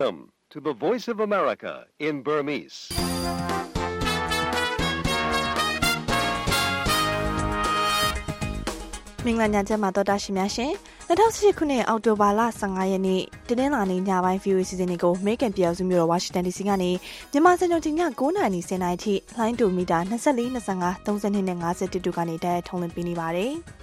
Welcome to the Voice of America in Burmese. ။မင်္ဂလာညချမ်းပါတော်တာရှင်များရှင်2018ခုနှစ်အောက်တိုဘာလ15ရက်နေ့တင်းလာနေ့ညပိုင်း VOA စီစဉ်တွေကို American ပြည်သူမျိုးတော် Washington DC ကနေမြန်မာစံတော်ချိန်ည9:00နာရီ10:00နာရီထိလိုင်းတူမီတာ24 25 32နဲ့50တူကနေတိုက်ရိုက်ထုတ်လွှင့်ပေးနေပါတယ်။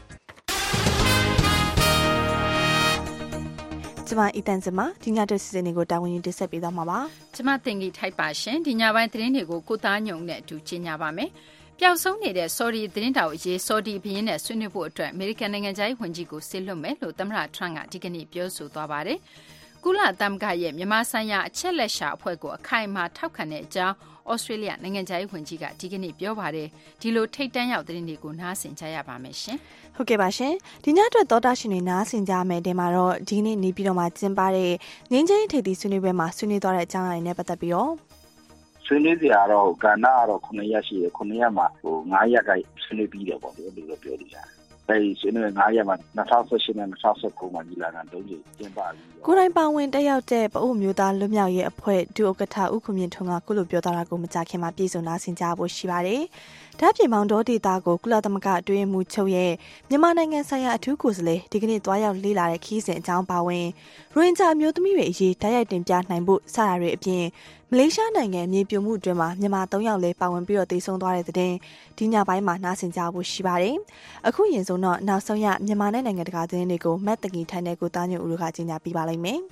ကျွန်မအီတန်စမဒီညတဲ့စီစဉ်တွေကိုတာဝန်ယူတင်ဆက်ပေးသွားမှာပါ။ကျွန်မတင်ကြီးထိုက်ပါရှင်ဒီညပိုင်းသတင်းတွေကိုကိုသားညုံနဲ့အတူကြီးညာပါမယ်။ပျောက်ဆုံးနေတဲ့ Saudi သတင်းတောက်အရေးSaudi ဘုရင်နဲ့ဆွေးနွေးဖို့အတွက် American နိုင်ငံသားဝန်ကြီးကိုဆေလွတ်မယ်လို့သမ္မတ Trump ကဒီကနေ့ပြောဆိုသွားပါတယ်။ကုလသမဂ္ဂရဲ့မြန်မာဆိုင်ရာအချက်လက်ရှာအဖွဲ့ကိုအခိုင်အမာထောက်ခံတဲ့အကြောင်း Australia နိုင်ငံသားဝန်ကြီးကဒီကနေ့ပြောပါတယ်။ဒီလိုထိတ်တန့်ရောက်သတင်းတွေကိုနားဆင်ကြရပါမယ်ရှင်။ဟုတ်ကဲ့ပါရှင်။ဒီညအတွက်သောတာရှင်တွေနားဆင်ကြမယ်တဲ့မှာတော့ဒီနေ့နေပြည်တော်မှာကျင်းပတဲ့ငင်းချင်းထိပ်သီးဆွေးနွေးပွဲမှာဆွေးနွေးသွားတဲ့အကြောင်းအရာတွေနဲ့ပတ်သက်ပြီးတော့ဆွေးနွေးစရာတော့ကဏ္ဍကတော့9ရက်ရှိတယ်9ရက်မှာ9ရက်ကဆွေးနွေးပြီးတယ်ပေါ့ဒီလိုပြောလို့ရတယ်အဲဒီဆွေးနွေး9ရက်မှာ2018နဲ့2019မှာညီလာခံ3ကြိမ်ကျင်းပပြီးကိုယ်တိုင်ပါဝင်တက်ရောက်တဲ့ပအို့မျိုးသားလွတ်မြောက်ရေးအဖွဲ့ဒုဥက္ကဋ္ဌဦးခွန်မြင့်ထွန်းကခုလိုပြောသွားတာကိုမကြခင်မှာပြည်စုံနာဆင်ကြဖို့ရှိပါတယ်။ဓာတ်ပြင်မောင်တော်ဒေတာကိုကုလသမဂ္ဂအတွင်းမှူးချုပ်ရဲ့မြန်မာနိုင်ငံဆိုင်ရာအထူးကိုယ်စားလှယ်ဒီကနေ့တွားရောက်လေ့လာတဲ့ခီးစဉ်အကြောင်းပါဝင်ရိုဟင်ဂျာမျိုးသမီးတွေအရေးဓာတ်ရိုက်တင်ပြနိုင်ဖို့စတာတွေအပြင်မလေးရှားနိုင်ငံမြေပြိုမှုအတွင်းမှာမြန်မာ3ယောက်လည်းပါဝင်ပြီးတော့တည်ဆုံသွားတဲ့တဲ့ဒီညပိုင်းမှာနားဆင်ကြဖို့ရှိပါတယ်။အခုရင်ဆုံးတော့နောက်ဆုံးရမြန်မာနိုင်ငံတကာသတင်းတွေကိုမတ်တကီထိုင်တဲ့ကိုသားညိုဦးတို့ကကြီးညာပြပါလိမ့်မယ်။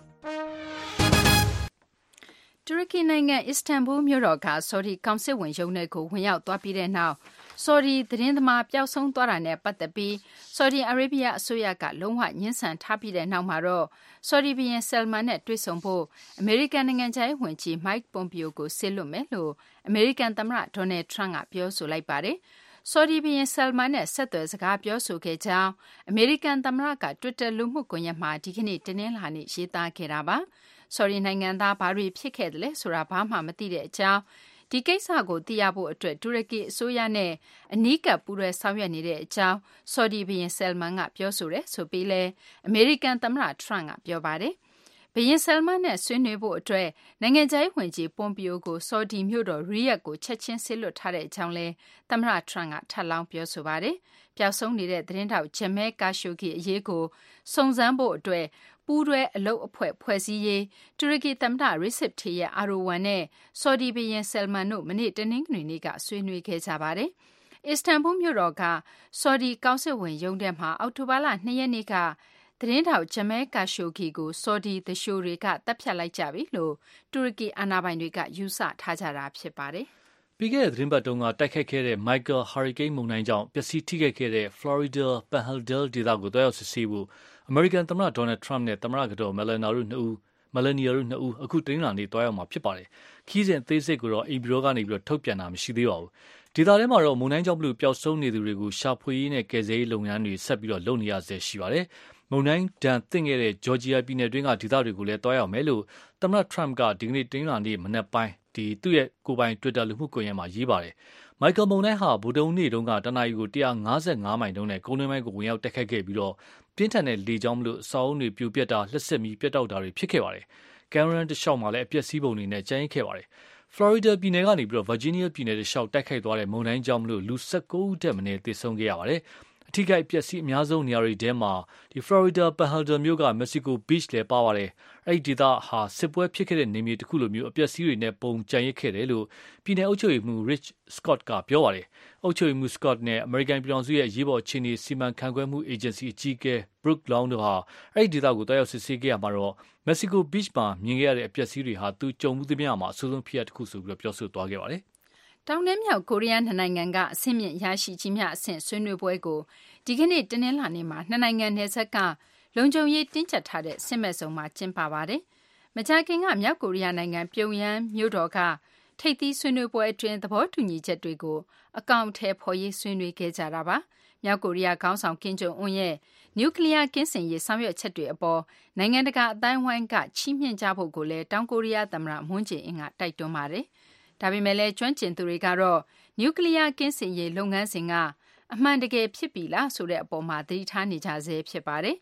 တူရကီနိုင်ငံအစ္စတန်ဘူလ်မြို့တော်ကဆော်ဒီကောင်စစ်ဝင်ရုံးထဲကိုဝင်ရောက်သွားပြီးတဲ့နောက်ဆော်ဒီသတင်းသမားပျောက်ဆုံးသွားတာနဲ့ပတ်သက်ပြီးဆော်ဒီအာရေဗျအစိုးရကလုံးဝညှင်းဆန်ထားပြီးတဲ့နောက်မှာတော့ဆော်ဒီဘုရင်ဆယ်လ်မန်နဲ့တွေ့ဆုံဖို့အမေရိကန်နိုင်ငံခြားရေးဝန်ကြီး Mike Pompeo ကိုဆေလွတ်မယ်လို့အမေရိကန်သမ္မတ Donald Trump ကပြောဆိုလိုက်ပါတယ်။ဆော်ဒီဘုရင်ဆယ်လ်မန်နဲ့ဆက်သွယ်စကားပြောဆိုခဲ့ကြောင်းအမေရိကန်သမ္မတက Twitter လူမှုကွန်ရက်မှာဒီကနေ့တင်းလာနေ့ရေးသားခဲ့တာပါ။ဆော်ဒီနိုင်ငံသားဘာတွေဖြစ်ခဲ့တယ်လဲဆိုတာဘာမှမသိတဲ့အကြောင်းဒီကိစ္စကိုသိရဖို့အတွက်တူရကီအစိုးရနဲ့အနီးကပ်ပူးတွဲဆောင်ရွက်နေတဲ့အကြောင်းဆော်ဒီဘုရင်ဆယ်လ်မန်ကပြောဆိုတယ်ဆိုပြီးလဲအမေရိကန်သမ္မတ Trump ကပြောပါတယ်။ဘုရင်ဆယ်လ်မန်နဲ့ဆွေးနွေးဖို့အတွက်နိုင်ငံခြားရေးဝန်ကြီးပွန်ပီယိုကိုဆော်ဒီမြို့တော်ရီယက်ကိုချက်ချင်းဆေလွတ်ထားတဲ့အကြောင်းလဲသမ္မတ Trump ကထပ်လောင်းပြောဆိုပါတယ်။ပျောက်ဆုံးနေတဲ့သတင်းတောက်ဂျမဲကာရှိုဂီအရေးကိုစုံစမ်းဖို့အတွက်ပူးတွဲအလုပ်အဖွဲ့ဖွဲ့စည်းရေးတူရကီသမ္မတရီဆစ်တီရဲ့အာရိုဝမ်နဲ့ဆော်ဒီဘုရင်ဆယ်လ်မန်တို့မနေ့တနင်္ဂနွေနေ့ကဆွေးနွေးခဲ့ကြပါတယ်။အစ္စတန်ဘူလ်မြို့တော်ကဆော်ဒီကောင်စစ်ဝင်ရုံးထဲမှာအောက်တိုဘာလ2ရက်နေ့ကသတင်းထောက်ဂျမဲကာရှိုဂီကိုဆော်ဒီသရှိုတွေကတပ်ဖြတ်လိုက်ကြပြီလို့တူရကီအာဏာပိုင်တွေကယူဆထားကြတာဖြစ်ပါတယ်။ပြီးခဲ့တဲ့သတင်းပတ်တုန်းကတိုက်ခိုက်ခဲ့တဲ့ Michael Hurricane မုန်တိုင်းကြောင့်ပျက်စီးထိခိုက်ခဲ့တဲ့ Florida Panhandle ဒေသကိုတွားရောက်စစ်ဆေးဖို့အမေရိကန်သမ္မတ Donald Trump နဲ့သမ္မတကတော် Melania တို့နှစ်ဦးအခုတနင်္လာနေ့တွားရောက်မှာဖြစ်ပါတယ်။ခီးစဉ်အသေးစိတ်ကိုတော့အိမ်ဘီရိုကနေထုတ်ပြန်တာမရှိသေးပါဘူး။ဒေသထဲမှာတော့မုန်တိုင်းကြောင့်ပျောက်ဆုံးနေသူတွေကိုရှာဖွေရေးနဲ့ကယ်ဆယ်ရေးလုပ်ငန်းတွေဆက်ပြီးလုပ်နေရဆဲရှိပါတယ်။မုန်တိုင်းဒဏ်သင့်ခဲ့တဲ့ဂျော်ဂျီယာပြည်နယ်တွင်းကဒေသတွေကိုလည်းတွားရောက်မယ်လို့သမ္မတ Trump ကဒီကနေ့တနင်္လာနေ့မနက်ပိုင်းသူ့ရဲ့ကိုယ်ပိုင် Twitter လူမှုကွန်ရက်မှာရေးပါတယ်။ Michael မုန်တိုင်းဟာဗုဒ္ဓဟူးနေ့တုန်းကတနအီကို155မိုင်နှုန်းနဲ့ကုန်းတွင်းပိုင်းကိုဝင်ရောက်တိုက်ခတ်ခဲ့ပြီးပြင်းထန်တဲ့လေကြောင်းအဆောက်အုံတွေပြိုပျက်တာလျှပ်စစ်မီးပြတ်တောက်တာတွေဖြစ်ခဲ့ပါတယ်။ Cameron တလျှောက်မှာလည်းအပျက်စီးပုံတွေနဲ့ကျန်ရစ်ခဲ့ပါတယ်။ Florida ပြည်နယ်ကနေVirginia ပြည်နယ်တလျှောက်တိုက်ခိုက်သွားတဲ့မုန်တိုင်းကြောင့်လူ19ဦးထက်မနည်းသေဆုံးခဲ့ရပါတယ်။အထိခိုက်ပျက်စီးအများဆုံးနေရာတွေထဲမှာFlorida Panhandle မြို့က Mexico Beach လည်းပါပါတယ်။အဲဒီဒေသဟာစစ်ပွဲဖြစ်ခဲ့တဲ့နေမြေတစ်ခုလိုမျိုးအပျက်စီးတွေနဲ့ပုံကျန်ရစ်ခဲ့တယ်လို့ပြည်နယ်အုပ်ချုပ်ရေးမှူး Rich Scott ကပြောပါတယ်။အုပ်ချုပ်ရေးမှူး Scott နဲ့အမေရိကန်ပြည်ထောင်စုရဲ့အရေးပေါ်အခြေအနေစီမံခန့်ခွဲမှု Agency အကြီးအကဲ Brooke Long တို့ဟာအဲဒီဒေသကိုတွားရောက်စစ်ဆေးခဲ့ရမှာတော့ Mexico Beach မှာမြင်ခဲ့ရတဲ့အပျက်စီးတွေဟာသူကြုံမှုသမျှမှာအဆိုးဆုံးဖြစ်ရပ်တစ်ခုဆိုပြီးပြောဆိုသွားခဲ့ပါတယ်။တောင်နဲ့မြောက်ကိုရီးယားနှစ်နိုင်ငံကအဆင့်မြင့်ရရှိကြီးများအဆင့်ဆွေးနွေးပွဲကိုဒီကနေ့တနင်္လာနေ့မှာနှစ်နိုင်ငံနယ်စပ်ကလုံခြုံရေးတင်းကျပ်ထားတဲ့စစ်မဲ့စုံမှာကျင်းပပါတယ်။မကြာခင်ကမြောက်ကိုရီးယားနိုင်ငံပြုံယမ်းမြို့တော်ကထိပ်သီးဆွေးနွေးပွဲအတွင်းသဘောတူညီချက်တွေကိုအကောင့်ထဲဖော်ရေးဆွေးနွေးခဲ့ကြတာပါ။မြောက်ကိုရီးယားခေါင်းဆောင်ကင်ဂျုံအွန်းရဲ့နျူကလ িয়ার ကင်းစင်ရေးဆောင်ရွက်ချက်တွေအပေါ်နိုင်ငံတကာအတိုင်းဝိုင်းကချီးမြှင့်ကြဖို့ကိုလည်းတောင်ကိုရီးယားသမ္မတမွန်းဂျေအင်းကတိုက်တွန်းပါတယ်။ဒါပေမဲ့လည်းကျွမ်းကျင်သူတွေကတော့နျူကလ িয়ার ကင်းစင်ရေးလုပ်ငန်းစဉ်ကအမှန်တကယ်ဖြစ်ပြီလားဆိုတဲ့အပေါ်မှာသတိထားနေကြဆဲဖြစ်ပါတယ်။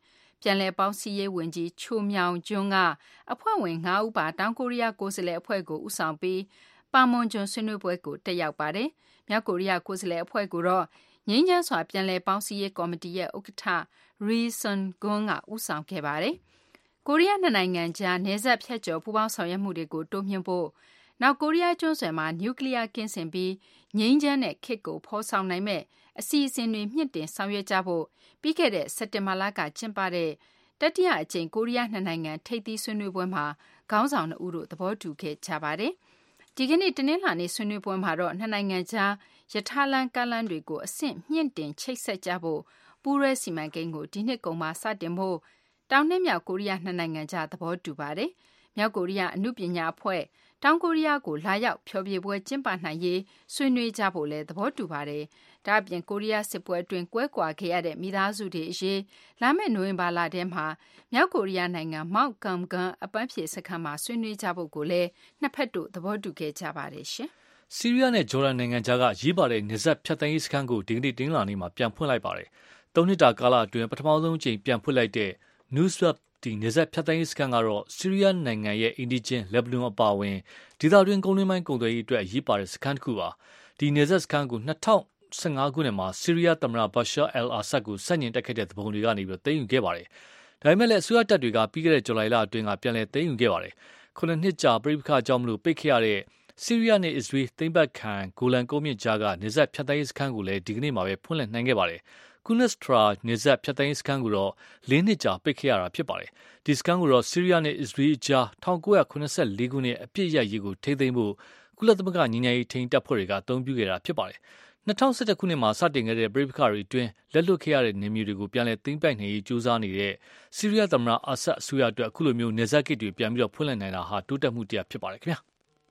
ပြန်လည်ပေါင်းစည်းရေးဝန်ကြီးချိုမြောင်ကျွန်းကအဖွဲ့ဝင်9ဦးပါတောင်ကိုရီးယားကိုယ်စားလှယ်အဖွဲ့ကိုဦးဆောင်ပြီးပါမွန်ကျွန်းဆွေးနွေးပွဲကိုတက်ရောက်ပါတယ်။မြောက်ကိုရီးယားကိုယ်စားလှယ်အဖွဲ့ကိုတော့ငြိမ်းချမ်းစွာပြန်လည်ပေါင်းစည်းရေးကော်မတီရဲ့ဥက္ကဋ္ဌရီဆွန်ဂွန်းကဦးဆောင်ခဲ့ပါတယ်။ကိုရီးယားနှစ်နိုင်ငံကြားနယ်စပ်ဖြတ်ကျော်ပူးပေါင်းဆောင်ရွက်မှုတွေကိုတိုးမြှင့်ဖို့နောက်ကိုရီးယားကျွန်းဆွယ်မှာနျူကလ িয়ার ကင်းစင်ပြီးငြိမ်းချမ်းတဲ့ခေတ်ကိုဖော်ဆောင်နိုင်မဲ့အစီအစဉ်တွေမြင့်တင်ဆောင်ရွက်ကြဖို့ပြီးခဲ့တဲ့စက်တင်ဘာလကကျင်းပတဲ့တတိယအကြိမ်ကိုရီးယားနှစ်နိုင်ငံထိပ်သီးဆွေးနွေးပွဲမှာခေါင်းဆောင်2ဦးတို့သဘောတူခဲ့ကြပါတယ်။ဒီကနေ့တနင်္လာနေ့ဆွေးနွေးပွဲမှာတော့နှစ်နိုင်ငံကြားရထားလမ်းကားလမ်းတွေကိုအဆင့်မြင့်တင်ချိတ်ဆက်ကြဖို့ပူးရဲစီမံကိန်းကိုဒီနှစ်ကုန်မှာစတင်ဖို့တောင်နဲ့မြောက်ကိုရီးယားနှစ်နိုင်ငံကြားသဘောတူပါတယ်။မြောက်ကိုရီးယားအမှုပညာအဖွဲ့တောင်ကိုရီးယားကိုလာရောက်ဖျော်ဖြေပွဲကျင်းပနိုင်ရေးဆွေးနွေးကြဖို့လည်းသဘောတူပါတယ်။ဒါ့အပြင်ကိုရီးယားစစ်ပွဲအတွင်းကွဲကွာခဲ့ရတဲ့မိသားစုတွေအရေးလာမယ့်နိုဝင်ဘာလထဲမှာမြောက်ကိုရီးယားနိုင်ငံမောက်ဂမ်ဂန်အပန်းဖြေစခန်းမှာဆွေးနွေးကြဖို့ကိုလည်းနှစ်ဖက်တို့သဘောတူခဲ့ကြပါတယ်ရှင်။ဆီးရီးယားနဲ့ဂျော်ဒန်နိုင်ငံကြားကရေးပါတဲ့နေဆက်ဖြတ်သိမ်းရေးစခန်းကိုဒီကနေ့တင်းလာနေမှာပြန်ဖွင့်လိုက်ပါတယ်။3နှစ်တာကာလအတွင်းပထမဆုံးအကြိမ်ပြန်ဖွင့်လိုက်တဲ့ Nusratဒီနေဆက်ဖြတ်သိမ်းရေးစခန်းကတော့ဆီးရီးယားနိုင်ငံရဲ့အင်ဒီဂျင်လက်ဘနွန်အပါအဝင်ဒေသတွင်းကုန်တွင်းပိုင်းကုန်သွယ်ရေးအတွက်ရေးပါတဲ့စခန်းတစ်ခုပါဒီနေဆက်စခန်းကို2015ခုနှစ်မှာဆီးရီးယားသမ္မတဘာရှာအယ်အာဆတ်ကိုဆန့်ကျင်တိုက်ခိုက်တဲ့သဘုံတွေကနေပြီးသိမ်းယူခဲ့ပါတယ်။ဒါပေမဲ့လည်းအစိုးရတပ်တွေကပြီးခဲ့တဲ့ဇူလိုင်လအတွင်းကပြန်လည်သိမ်းယူခဲ့ပါတယ်။9နှစ်ကြာပြည်ပခါကြောင့်မလို့ပိတ်ခဲ့ရတဲ့ဆီးရီးယားနဲ့အစ္စရေးသိမ်းပတ်ခံဂိုလန်ကုန်းမြင့်ကြားကနေဆက်ဖြတ်သိမ်းရေးစခန်းကိုလည်းဒီကနေ့မှာပဲဖွင့်လှစ်နိုင်ခဲ့ပါတယ်။ကူနက်စထရာနေဆက်ဖြတ်သိမ်းရေးစခန်းကိုတော့4နှစ်ကြာပိတ်ခဲ့ရတာဖြစ်ပါတယ်။ဒီစခန်းကိုတော့ဆီးရီးယားနဲ့အစ္စရေးကြား1984ခုနှစ်အပြစ်ရရေးကိုထိသိမ်းဖို့ကုလသမဂ္ဂညီညာရေးထိန်းတပ်ဖွဲ့တွေကအသုံးပြုခဲ့တာဖြစ်ပါတယ်။2011ခုနှစ်မှာစတင်ခဲ့တဲ့ပြည်ပခါတွေအတွင်းလက်လွတ်ခဲ့ရတဲ့နေမျိုးတွေကိုပြန်လည်သိမ်းပိုက်နိုင်ရေးကြိုးစားနေတဲ့ဆီးရီးယားသမ္မတအာဆတ်အစိုးရအတွက်အခုလိုမျိုးနေဆက်ကိတ်တွေပြန်ပြီးတော့ဖွင့်လှစ်နိုင်တာဟာတိုးတက်မှုတစ်ရပ်ဖြစ်ပါတယ်ခင်ဗျာ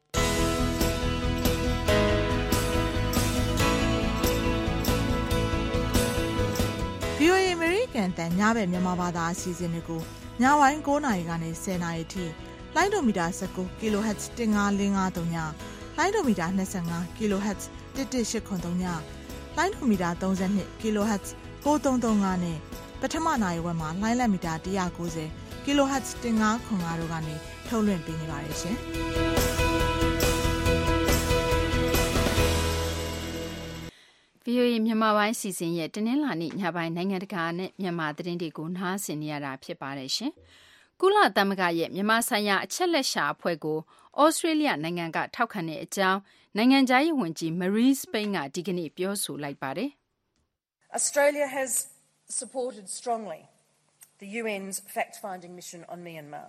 ။ VOA အမေရိကန်တန်ညဘက်မြန်မာဘာသာအစီအစဉ်တွေကိုညဝိုင်း9:00နာရီကနေ10:00နာရီထိလိုင်းဒိုမီတာ19 kHz 15553ညလိုင်းဒိုမီတာ25 kHz 11883ညလိုင်းဒိုမီတာ32 kHz 9335နဲ့ပထမနိုင်ဝက်မှာလိုင်းလက်မီတာ190 kHz 1505တို့ကနေထုတ်လွှင့်ပေးနေပါတယ်ရှင်။ VOA မြန်မာပိုင်းစီစဉ်ရဲ့တနင်္လာနေ့ညပိုင်းနိုင်ငံတကာနဲ့မြန်မာသတင်းတွေကိုနားဆင်နေရတာဖြစ်ပါတယ်ရှင်။ကုလသမဂ္ဂရဲ့မြန်မာဆိုင်ရာအချက်လက်ရှာအဖွဲ့ကိုဩစတြေးလျနိုင်ငံကထောက်ခံတဲ့အကြောင်းနိုင်ငံခြားရေးဝန်ကြီး Marise Payne ကဒီကနေ့ပြောဆိုလိုက်ပါတယ်။ Australia has supported strongly the UN's fact-finding mission on Myanmar.